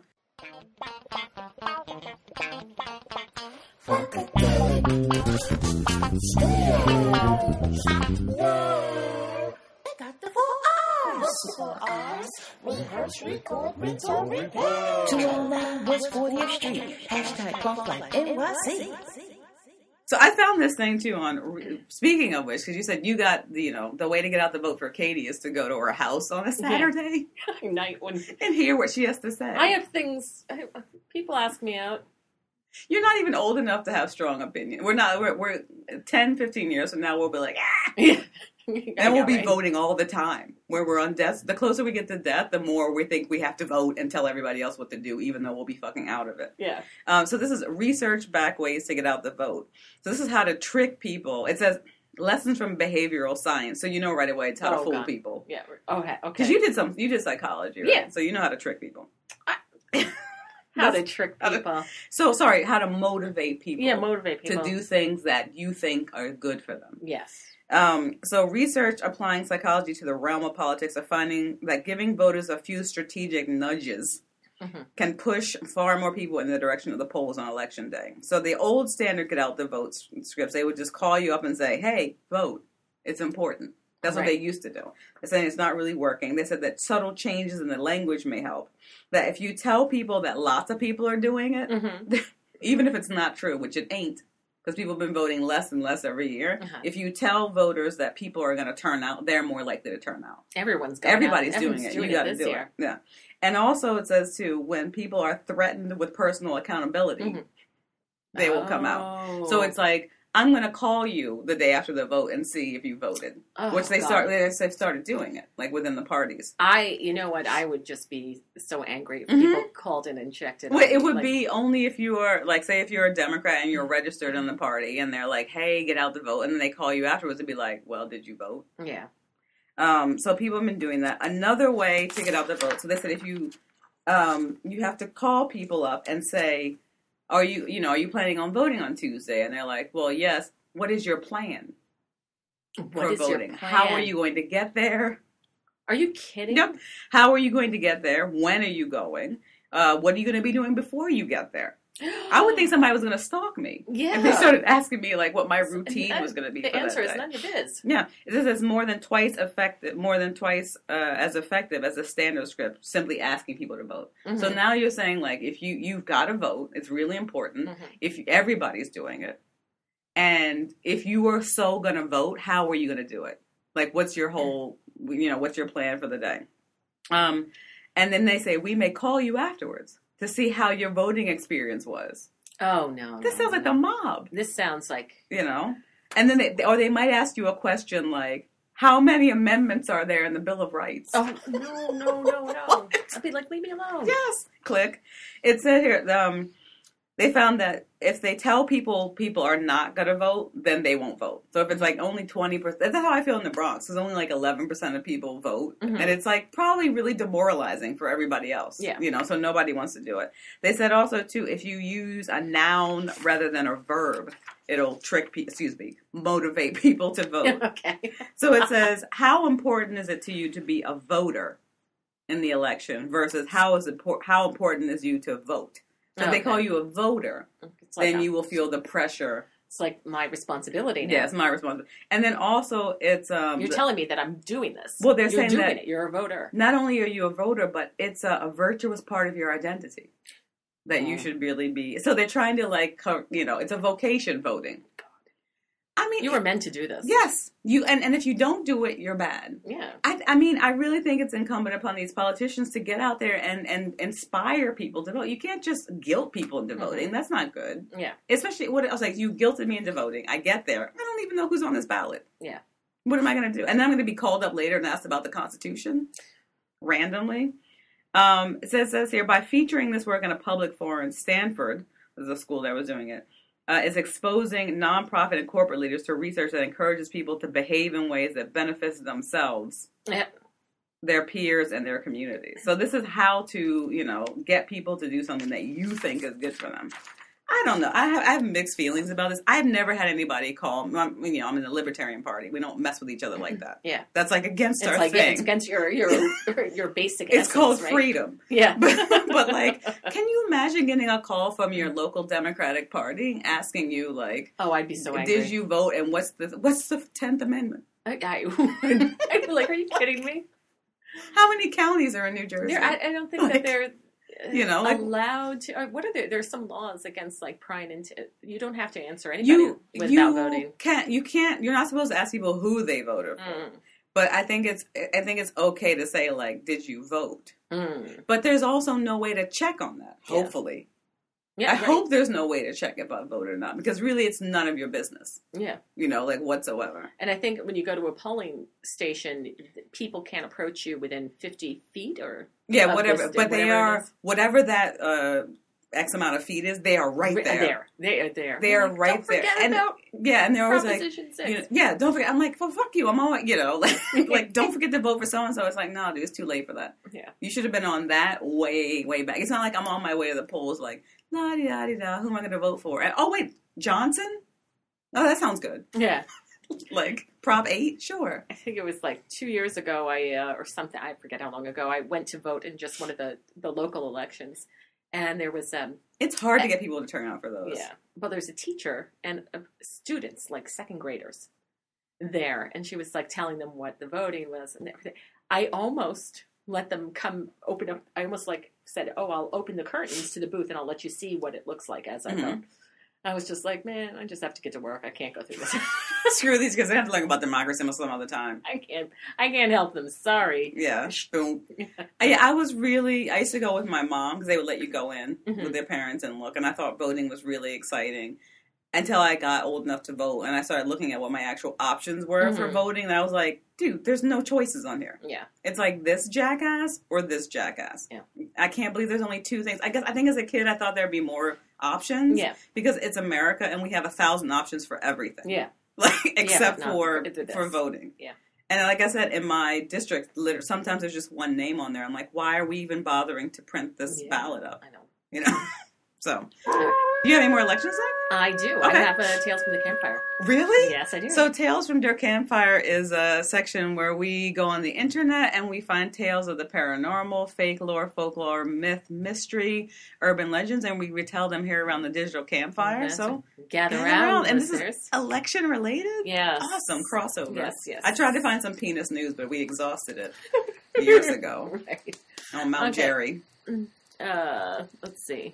Got the four R's. Four R's. Rehearse, record, rinse, or repeat. two oh nine West fortieth Street. Hashtag Punk Like N Y C. So I found this thing too on, speaking of which, because you said you got, the, you know, the way to get out the vote for Katie is to go to her house on a Saturday Night when and hear what she has to say. I have things, people ask me out. You're not even old enough to have strong opinion. We're not, we're, we're ten, fifteen years from now, we'll be like, ah! Yeah. And we'll be voting all the time. Where we're on death, the closer we get to death, the more we think we have to vote and tell everybody else what to do, even though we'll be fucking out of it. Yeah. Um, so this is research back ways to get out the vote. So this is how to trick people. It says lessons from behavioral science. So you know right away it's how Oh, to fool God. people. Yeah. Okay. Okay. Because you did some, you did psychology, right? Yeah. So you know how to trick people. How to trick how to- people. So sorry, how to motivate people. Yeah, motivate to people. do things that you think are good for them. Yes. Um, so research applying psychology to the realm of politics are finding that giving voters a few strategic nudges Mhm. can push far more people in the direction of the polls on election day. So the old standard get out the vote scripts, they would just call you up and say, hey, vote. It's important. That's what Right. they used to do. They're saying it's not really working. They said that subtle changes in the language may help. That if you tell people that lots of people are doing it, Mm-hmm. even if it's not true, which it ain't, because people have been voting less and less every year. Uh-huh. If you tell voters that people are going to turn out, they're more likely to turn out. Everyone's going Everybody's out. doing Everyone's it. You got to this do year. it. Yeah. And also it says, too, when people are threatened with personal accountability, Mhm. they will come out. Oh. So it's like, I'm going to call you the day after the vote and see if you voted, Oh, which they God. start. They've started doing it, like within the parties. I, you know what? I would just be so angry if Mhm. people called in and checked it. Well, out. it would Like, be only if you are, like, say if you're a Democrat and you're registered in the party and they're like, hey, get out the vote. And then they call you afterwards and be like, well, did you vote? Yeah. Um, so people have been doing that. Another way to get out the vote. So they said if you, um, you have to call people up and say, are you, you know, are you planning on voting on Tuesday? And they're like, well, yes. What is your plan What for is your voting? plan? How are you going to get there? Are you kidding? Yep. How are you going to get there? When are you going? Uh, what are you going to be doing before you get there? I would think somebody was going to stalk me. Yeah. If they started asking me like what my routine And was going to be. The for answer that is day. none of your biz. Yeah, it says it's more than twice effective, more than twice uh, as effective as a standard script. Simply asking people to vote. So Mhm. now you're saying like if you you've got to vote, it's really important. Mhm. If you, everybody's doing it, and if you were so going to vote, how are you going to do it? Like, what's your whole, you know, what's your plan for the day? Um, and then they say we may call you afterwards to see how your voting experience was. Oh no. This no, sounds like no. a mob. This sounds like You know, and then they, or they might ask you a question like, "How many amendments are there in the Bill of Rights?" oh no no no no. I'd be like, leave me alone. Yes, click. It said here, um, they found that if they tell people people are not going to vote, then they won't vote. So if it's like only twenty percent, that's how I feel in the Bronx. There's only like eleven percent of people vote. Mhm. And it's like probably really demoralizing for everybody else. Yeah. You know, so nobody wants to do it. They said also, too, if you use a noun rather than a verb, it'll trick people, excuse me, motivate people to vote. Okay. So it says, how important is it to you to be a voter in the election versus how is it, how important is you to vote? So if they Okay. call you a voter, It's like then a- you will feel the pressure It's like my responsibility now. Yeah, it's my responsibility. And then also, it's um. You're the, telling me that I'm doing this. Well, they're You're saying doing that it. You're a voter. not only are you a voter, but it's a, a virtuous part of your identity that Oh. you should really be. So they're trying to like, co- you know, it's a vocation voting. I mean, You were meant to do this. yes, you and, and if you don't do it, you're bad. Yeah. I, I mean, I really think it's incumbent upon these politicians to get out there and, and inspire people to vote. You can't just guilt people into voting. Mm-hmm. That's not good. Yeah. Especially, what I was like, you guilted me into voting. I get there. I don't even know who's on this ballot. Yeah. What am I going to do? And then I'm going to be called up later and asked about the Constitution randomly. Um, it says, says here, by featuring this work in a public forum, Stanford, this is a school that was doing it, uh, is exposing nonprofit and corporate leaders to research that encourages people to behave in ways that benefits themselves, Yeah. their peers, and their communities. So this is how to, you know, get people to do something that you think is good for them. I don't know. I have, I have mixed feelings about this. I've never had anybody call. I'm, you know, I'm in the Libertarian Party. We don't mess with each other like that. Yeah. That's like against It's our like thing. it's against your your your basic. It's essence, called right? freedom. Yeah. But, but like, can you imagine getting a call from your local Democratic Party asking you like, Oh, I'd be so angry. did you vote and what's the what's the Tenth Amendment? I, I, I'd be like, are you kidding me? How many counties are in New Jersey? They're, I, I don't think Like, that they're. uh, you know, like- allowed to. Uh, what are there? There's some laws against like prying into. You don't have to answer anybody you without you voting. can't you can't you're not supposed to ask people who they voted for. Mm. But I think it's I think it's okay to say like, did you vote? Mm. But there's also no way to check on that. Yeah. Hopefully, Yeah, I right. hope there's no way to check if I voted or not, because really it's none of your business. Yeah, You know, like whatsoever. and I think when you go to a polling station, people can't approach you within fifty feet or Yeah, of whatever. this- but they whatever it are is. whatever that uh, X amount of feet is. They are right Ri- there. There, they are there. They are Like, right don't there. forget And- about Yeah, and they're always like, Proposition Six. you know, yeah, don't forget. I'm like, well, fuck you. I'm all, you know, like, like don't forget to vote for so and so. It's like, no, dude, it's too late for that. Yeah. You should have been on that way, way back. It's not like I'm on my way to the polls, like, la di da di da. Who am I going to vote for? And, oh wait, Johnson. Oh, that sounds good. Yeah. Like Prop Eight, sure. I think it was like two years ago, I uh, or something. I forget how long ago. I went to vote in just one of the, the local elections, and there was um It's hard to get people to turn out for those. yeah. Well, there's a teacher and uh, students, like second graders, there, and she was like telling them what the voting was and everything. I almost let them come open up. I almost like said, "Oh, I'll open the curtains to the booth and I'll let you see what it looks like as I Mhm. vote." I was just like, man, I just have to get to work. I can't go through this. Screw these kids. They have to learn about democracy some other time. I can't. I can't help them. Sorry. Yeah. Boom. I, I was really, I used to go with my mom because they would let you go in Mhm. with their parents and look. And I thought voting was really exciting until I got old enough to vote. And I started looking at what my actual options were for Mhm. voting. And I was like, dude, there's no choices on here. Yeah. It's like this jackass or this jackass. Yeah. I can't believe there's only two things. I guess, I think as a kid, I thought there'd be more options. Yeah. Because it's America and we have a thousand options for everything. Yeah. Like, except but no, for it's the best. for voting. Yeah. And like I said, in my district, literally, sometimes there's just one name on there. I'm like, why are we even bothering to print this Yeah. ballot up? I know. You know? So, do you have any more elections there? I do. I Okay. have a Tales from the Campfire. Really? Yes, I do. So, Tales from Their Campfire is a section where we go on the internet and we find tales of the paranormal, fake lore, folklore, myth, mystery, urban legends, and we retell them here around the digital campfire. That's So, it. gather gather around, around. And this listeners. is election related? Yes. Awesome. Crossover. Yes, yes. I tried to find some penis news, but we exhausted it years ago Right. on Mount Okay. Jerry. Uh, let's see.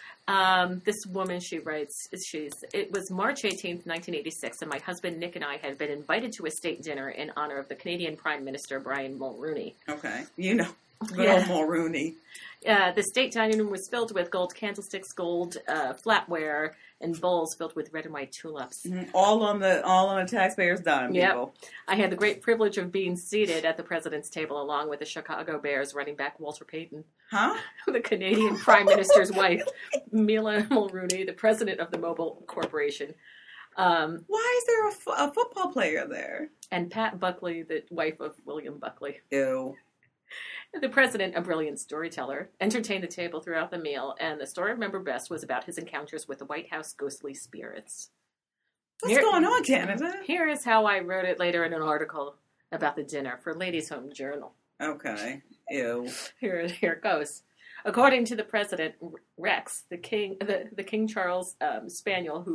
Um, this woman, she writes, she's, it was March eighteenth, nineteen eighty-six, and my husband Nick and I had been invited to a state dinner in honor of the Canadian Prime Minister Brian Mulroney. Okay. You know, good Yeah. old Mulrooney. Uh, the state dining room was filled with gold candlesticks, gold uh, flatware, and bowls filled with red and white tulips. Mhm. All on the all on the taxpayers' dime, Yep. people. I had the great privilege of being seated at the president's table along with the Chicago Bears running back Walter Payton, Huh? the Canadian Prime Minister's wife, Mila Mulrooney, the president of the Mobil Corporation, um, Why is there a, fo- a football player there? and Pat Buckley, the wife of William Buckley. Ew. The president, a brilliant storyteller, entertained the table throughout the meal, and the story I remember best was about his encounters with the White House ghostly spirits. What's Here- going on, Canada? Here is how I wrote it later in an article about the dinner for Ladies' Home Journal. Okay. Ew. Here, here it goes. According to the president, Rex, the king, the, the King Charles um, Spaniel, who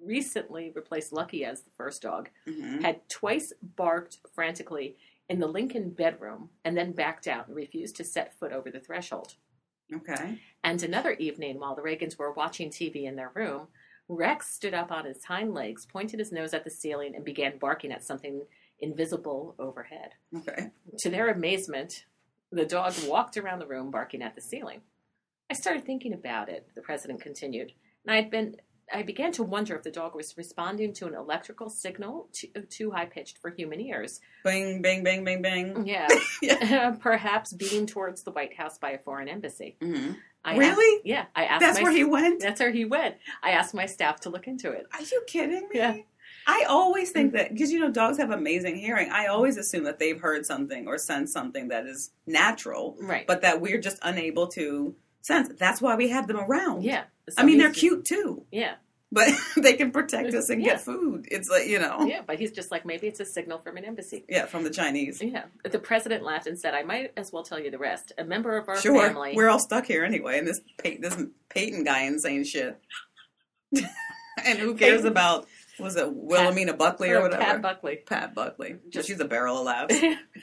recently replaced Lucky as the first dog, Mm-hmm. had twice barked frantically in the Lincoln bedroom and then backed out and refused to set foot over the threshold. Okay. And another evening, while the Reagans were watching T V in their room, Rex stood up on his hind legs, pointed his nose at the ceiling, and began barking at something invisible overhead. Okay. To their amazement, the dog walked around the room barking at the ceiling. I started thinking about it, the president continued, and I had been I began to wonder if the dog was responding to an electrical signal too, too high-pitched for human ears. Bang, bang, bang, bang, bang. Yeah. Yeah. Perhaps being towards the White House by a foreign embassy. Mm-hmm. I Really? Asked, yeah. I asked That's my, where he went? That's where he went. I asked my staff to look into it. Are you kidding me? Yeah. I always think that, because, you know, dogs have amazing hearing. I always assume that they've heard something or sensed something that is natural, Right. but that we're just unable to sense. That's why we have them around. Yeah. I mean, So they're he's- cute, too. Yeah. But they can protect us and Yeah. get food. It's like, you know. Yeah, but he's just like, maybe it's a signal from an embassy. Yeah, from the Chinese. Yeah. The president laughed and said, I might as well tell you the rest. A member of our Sure. family... We're all stuck here anyway, and this Pey- this Peyton guy ain't saying shit. And who cares Peyton. about, was it Wilhelmina Buckley or Or whatever? Pat Buckley. Pat Buckley. Just- Just, she's a barrel of laughs.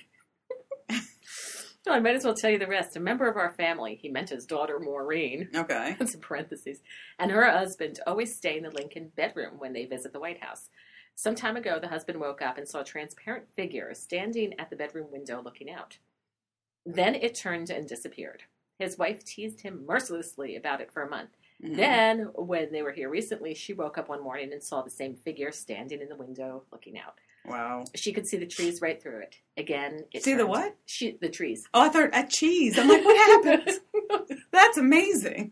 Well, I might as well tell you the rest. A member of our family, he meant his daughter Maureen, Okay. that's in parentheses, and her husband always stay in the Lincoln bedroom when they visit the White House. Some time ago, the husband woke up and saw a transparent figure standing at the bedroom window looking out. Then it turned and disappeared. His wife teased him mercilessly about it for a month. Mhm. Then, when they were here recently, she woke up one morning and saw the same figure standing in the window looking out. Wow. She could see the trees right through it. Again, it See the turned- what? She, the trees. Oh, I thought a cheese. I'm like, what happened? That's amazing.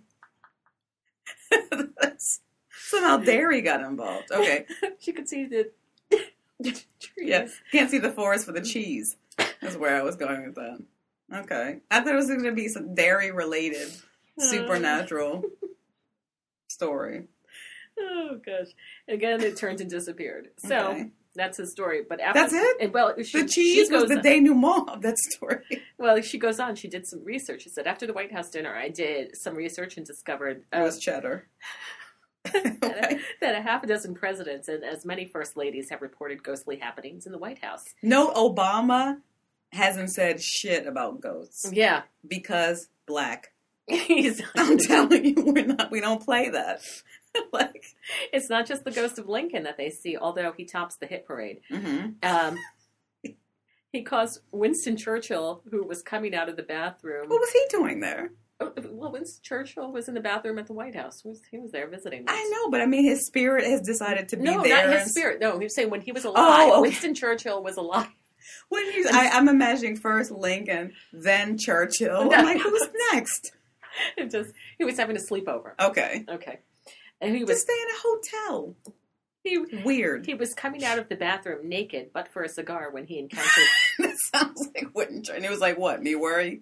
That's, somehow dairy got involved. Okay. She could see the trees. Yeah. Can't see the forest for the cheese. That's where I was going with that. Okay. I thought it was going to be some dairy related supernatural story. Oh gosh! Again, it turned and disappeared. So Okay. that's his story. But after, That's it? and, well, she, The cheese she was goes the on- denouement of that story. Well, she goes on. She did some research. She said after the White House dinner, I did some research and discovered It uh, was cheddar. that, Okay. a, that a half a dozen presidents and as many first ladies have reported ghostly happenings in the White House. No, Obama hasn't said shit about ghosts Yeah, because black. he's. I'm telling you, we're not. We don't play that. Like, It's not just the ghost of Lincoln that they see, although he tops the hit parade. mhm. Um, he caused Winston Churchill, who was coming out of the bathroom. What was he doing there? Oh, well, Winston Churchill was in the bathroom at the White House. He was, he was there visiting. I know, but I mean, his spirit has decided to be No, there. not his and- spirit. No, he was saying when he was alive, Oh, okay. Winston Churchill was alive. When you, I, I'm imagining first Lincoln, then Churchill. I'm like, who's next? It just he was having a sleepover. Okay, Okay, and he just was stay in a hotel. he Weird. he was coming out of the bathroom naked, but for a cigar when he encountered. That sounds like Whittinger. And he was like, "What? Me worry?"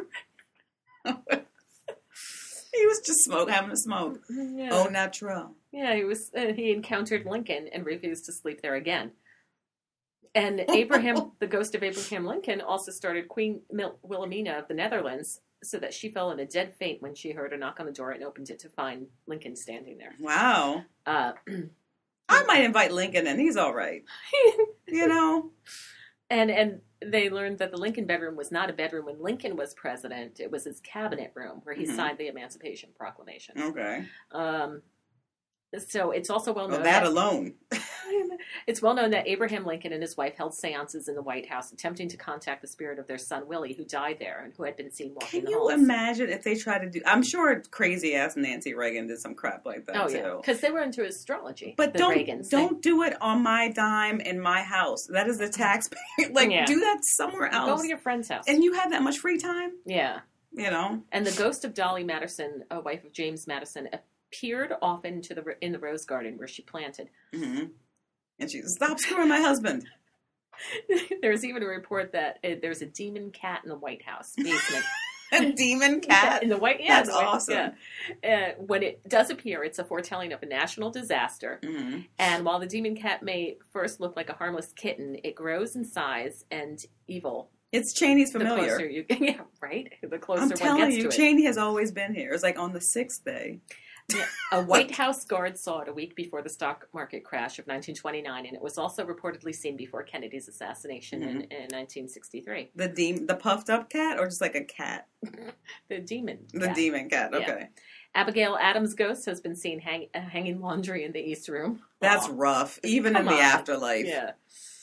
He was just smoke, having a smoke. yeah. Oh, natural. Yeah, he was. Uh, he encountered Lincoln and refused to sleep there again. And Abraham, the ghost of Abraham Lincoln, also started Queen Mil- Wilhelmina of the Netherlands, so that she fell in a dead faint when she heard a knock on the door and opened it to find Lincoln standing there. Wow. Uh, I might invite Lincoln, and he's all right. You know. and and they learned that the Lincoln bedroom was not a bedroom when Lincoln was president. It was his cabinet room where he Mhm. signed the Emancipation Proclamation. Okay. Um, so it's also well known Well, that alone. It's well known that Abraham Lincoln and his wife held seances in the White House, attempting to contact the spirit of their son Willie, who died there and who had been seen walking Can the you halls. imagine if they tried to do? I'm sure crazy ass Nancy Reagan did some crap like that Oh too. yeah, because they were into astrology. But the don't Reagans. don't do it on my dime in my house. That is the taxpayer. Like Yeah. do that somewhere They, go else. to your friend's house. And you have that much free time, yeah, you know. and the ghost of Dolly Madison, a wife of James Madison, appeared often to the in the rose garden where she planted. Mm-hmm. And she stop screwing my husband. There's even a report that uh, there's a demon cat in the White House basement. A demon cat. in the White, yeah, That's the White- awesome. Yeah. Uh, when it does appear, it's a foretelling of a national disaster. Mm-hmm. And while the demon cat may first look like a harmless kitten, it grows in size and evil. It's Cheney's The familiar. closer you, yeah, right. The closer I'm one telling gets you, to it. Cheney has always been here. It's like on the sixth day. A White House guard saw it a week before the stock market crash of nineteen twenty-nine, and it was also reportedly seen before Kennedy's assassination Mhm. in, in nineteen sixty-three. The de- the puffed up cat, or just like a cat? The demon. The cat. demon cat. Yeah. Okay, Abigail Adams' ghost has been seen hang, uh, hanging laundry in the East Room. that's Aw. rough. Even Come in the on. afterlife. Yeah.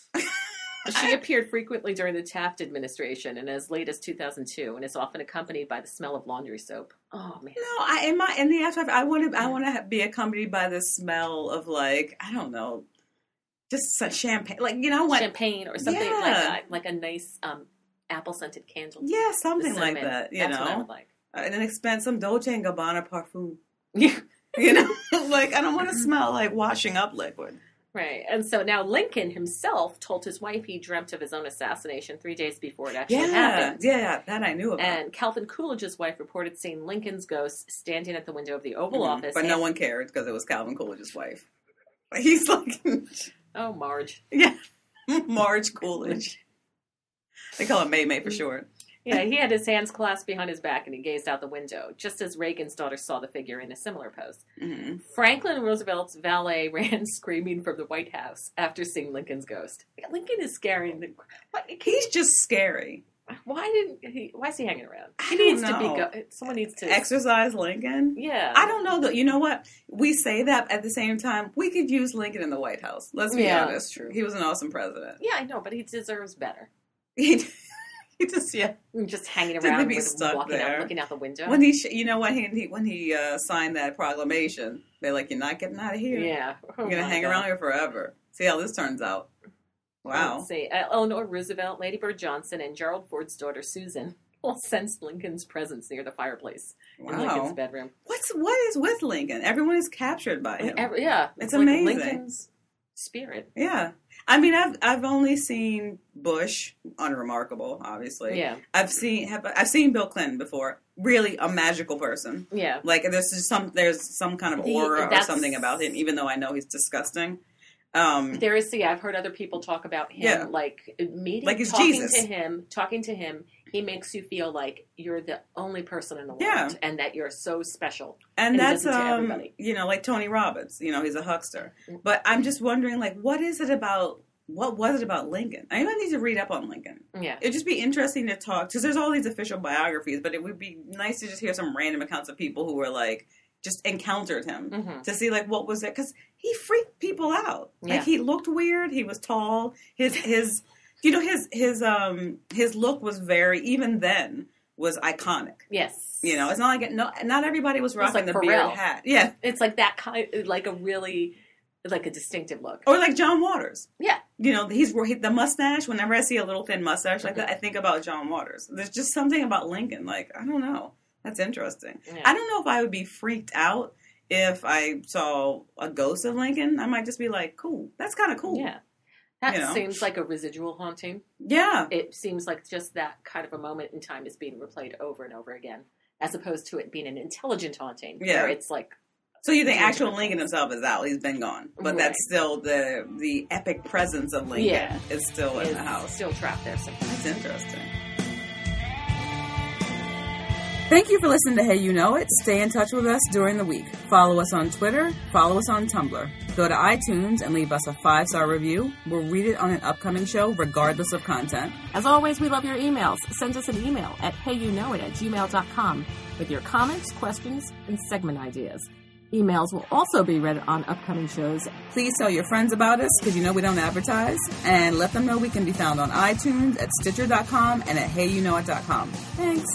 She appeared frequently during the Taft administration and as late as two thousand two, and is often accompanied by the smell of laundry soap. Oh man. No, I in my in the afterlife, I want to I want to be accompanied by the smell of like I don't know, just such champagne, like you know what? Champagne or something Yeah. like a, like a nice um, apple scented candle. Yeah, The something like cinnamon. that. You That's know, what I would like. an expensive some Dolce and Gabbana parfum. Yeah. You know, like I don't want to smell like washing up liquid. Right. And so now Lincoln himself told his wife he dreamt of his own assassination three days before it actually Yeah, happened. yeah, that I knew about. And Calvin Coolidge's wife reported seeing Lincoln's ghost standing at the window of the Oval Mhm. Office. But no one cared because it was Calvin Coolidge's wife. He's like, Oh, Marge. yeah, Marge Coolidge. They call him May May for short. Yeah, he had his hands clasped behind his back and he gazed out the window, just as Reagan's daughter saw the figure in a similar pose. Mm-hmm. Franklin Roosevelt's valet ran screaming from the White House after seeing Lincoln's ghost. Lincoln is scaring the. What, He's just scary. why didn't he? Why is he hanging around? I He don't needs to be. know. Go, someone needs to. Exercise Lincoln. Yeah. I don't know. That you know what? We say that at the same time. We could use Lincoln in the White House. Let's be Yeah, honest. true. He was an awesome president. Yeah, I know, but he deserves better. He, he just yeah. Just hanging Didn't around, be with, stuck walking there. out, looking out the window. When he, sh- you know what? He, he when he uh, signed that proclamation, they're like, "You're not getting out of here. yeah, Oh You're gonna my hang God. around here forever." See how this turns out. Wow. Let's see. Uh, Eleanor Roosevelt, Lady Bird Johnson, and Gerald Ford's daughter Susan all sensed Lincoln's presence near the fireplace in Lincoln's Wow. bedroom. What's what is with Lincoln? Everyone is captured by him. Every- yeah, It's like amazing. Lincoln's spirit. Yeah. I mean, I've I've only seen Bush, unremarkable, obviously. Yeah, I've seen have, I've seen Bill Clinton before. Really, a magical person. yeah. Like there's just some there's some kind of The- aura or that's- something about him, even though I know he's disgusting. Um, There is, yeah, I've heard other people talk about him, Yeah. like meeting, Like he's talking Jesus. to him, talking to him. He makes you feel like you're the only person in the world, Yeah. and that you're so special. and and he that's does it to um, everybody. you know, like Tony Robbins. You know, he's a huckster. Mm. But I'm just wondering, like, what is it about? What was it about Lincoln? I need to read up on Lincoln. Yeah, It'd just be interesting to talk because there's all these official biographies, but it would be nice to just hear some random accounts of people who were like just encountered him hmm to see like what was it because he freaked people out. Yeah. Like he looked weird. He was tall. His his you know his his um his look was very even then was iconic. yes. You know, it's not like it, no not everybody was It was rocking like the Pharrell. beard hat. Yeah, It's like that kind, like a really, like a distinctive look. or like John Waters. Yeah. You know, he's he, the mustache. Whenever I see a little thin mustache like that, I think about John Waters. There's just something about Lincoln. Like I don't know. That's interesting. Yeah. I don't know if I would be freaked out if I saw a ghost of Lincoln. I might just be like, "Cool, that's kind of cool." Yeah. That You know. seems like a residual haunting. Yeah. It seems like just that kind of a moment in time is being replayed over and over again, as opposed to it being an intelligent haunting. Yeah. Where it's like, So you think actual Lincoln himself is out? He's been gone, but Right. that's still the the epic presence of Lincoln Yeah. is still in is the house. still trapped there somewhere. That's interesting. Thank you for listening to Hey You Know It. Stay in touch with us during the week. Follow us on Twitter. Follow us on Tumblr. Go to iTunes and leave us a five-star review. We'll read it on an upcoming show regardless of content. As always, we love your emails. Send us an email at heyyouknowit at gmail dot com with your comments, questions, and segment ideas. Emails will also be read on upcoming shows. Please tell your friends about us because you know we don't advertise. And let them know we can be found on iTunes, at Stitcher dot com, and at Hey You Know It dot com. Thanks.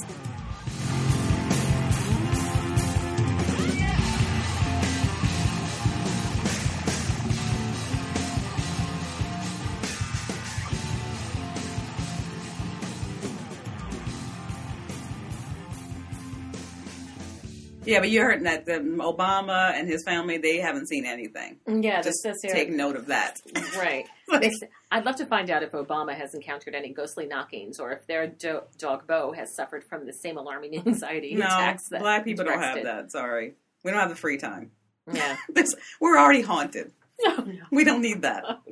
Yeah, but you're hurting that the Obama and his family, they haven't seen anything. Yeah, this Just says here. take note of that. Right. They s- I'd love to find out if Obama has encountered any ghostly knockings or if their do- dog Bo has suffered from the same alarming anxiety No, attacks that black people don't Rex have did. that. Sorry. We don't have the free time. Yeah. This- We're already haunted. No, no. We don't need that.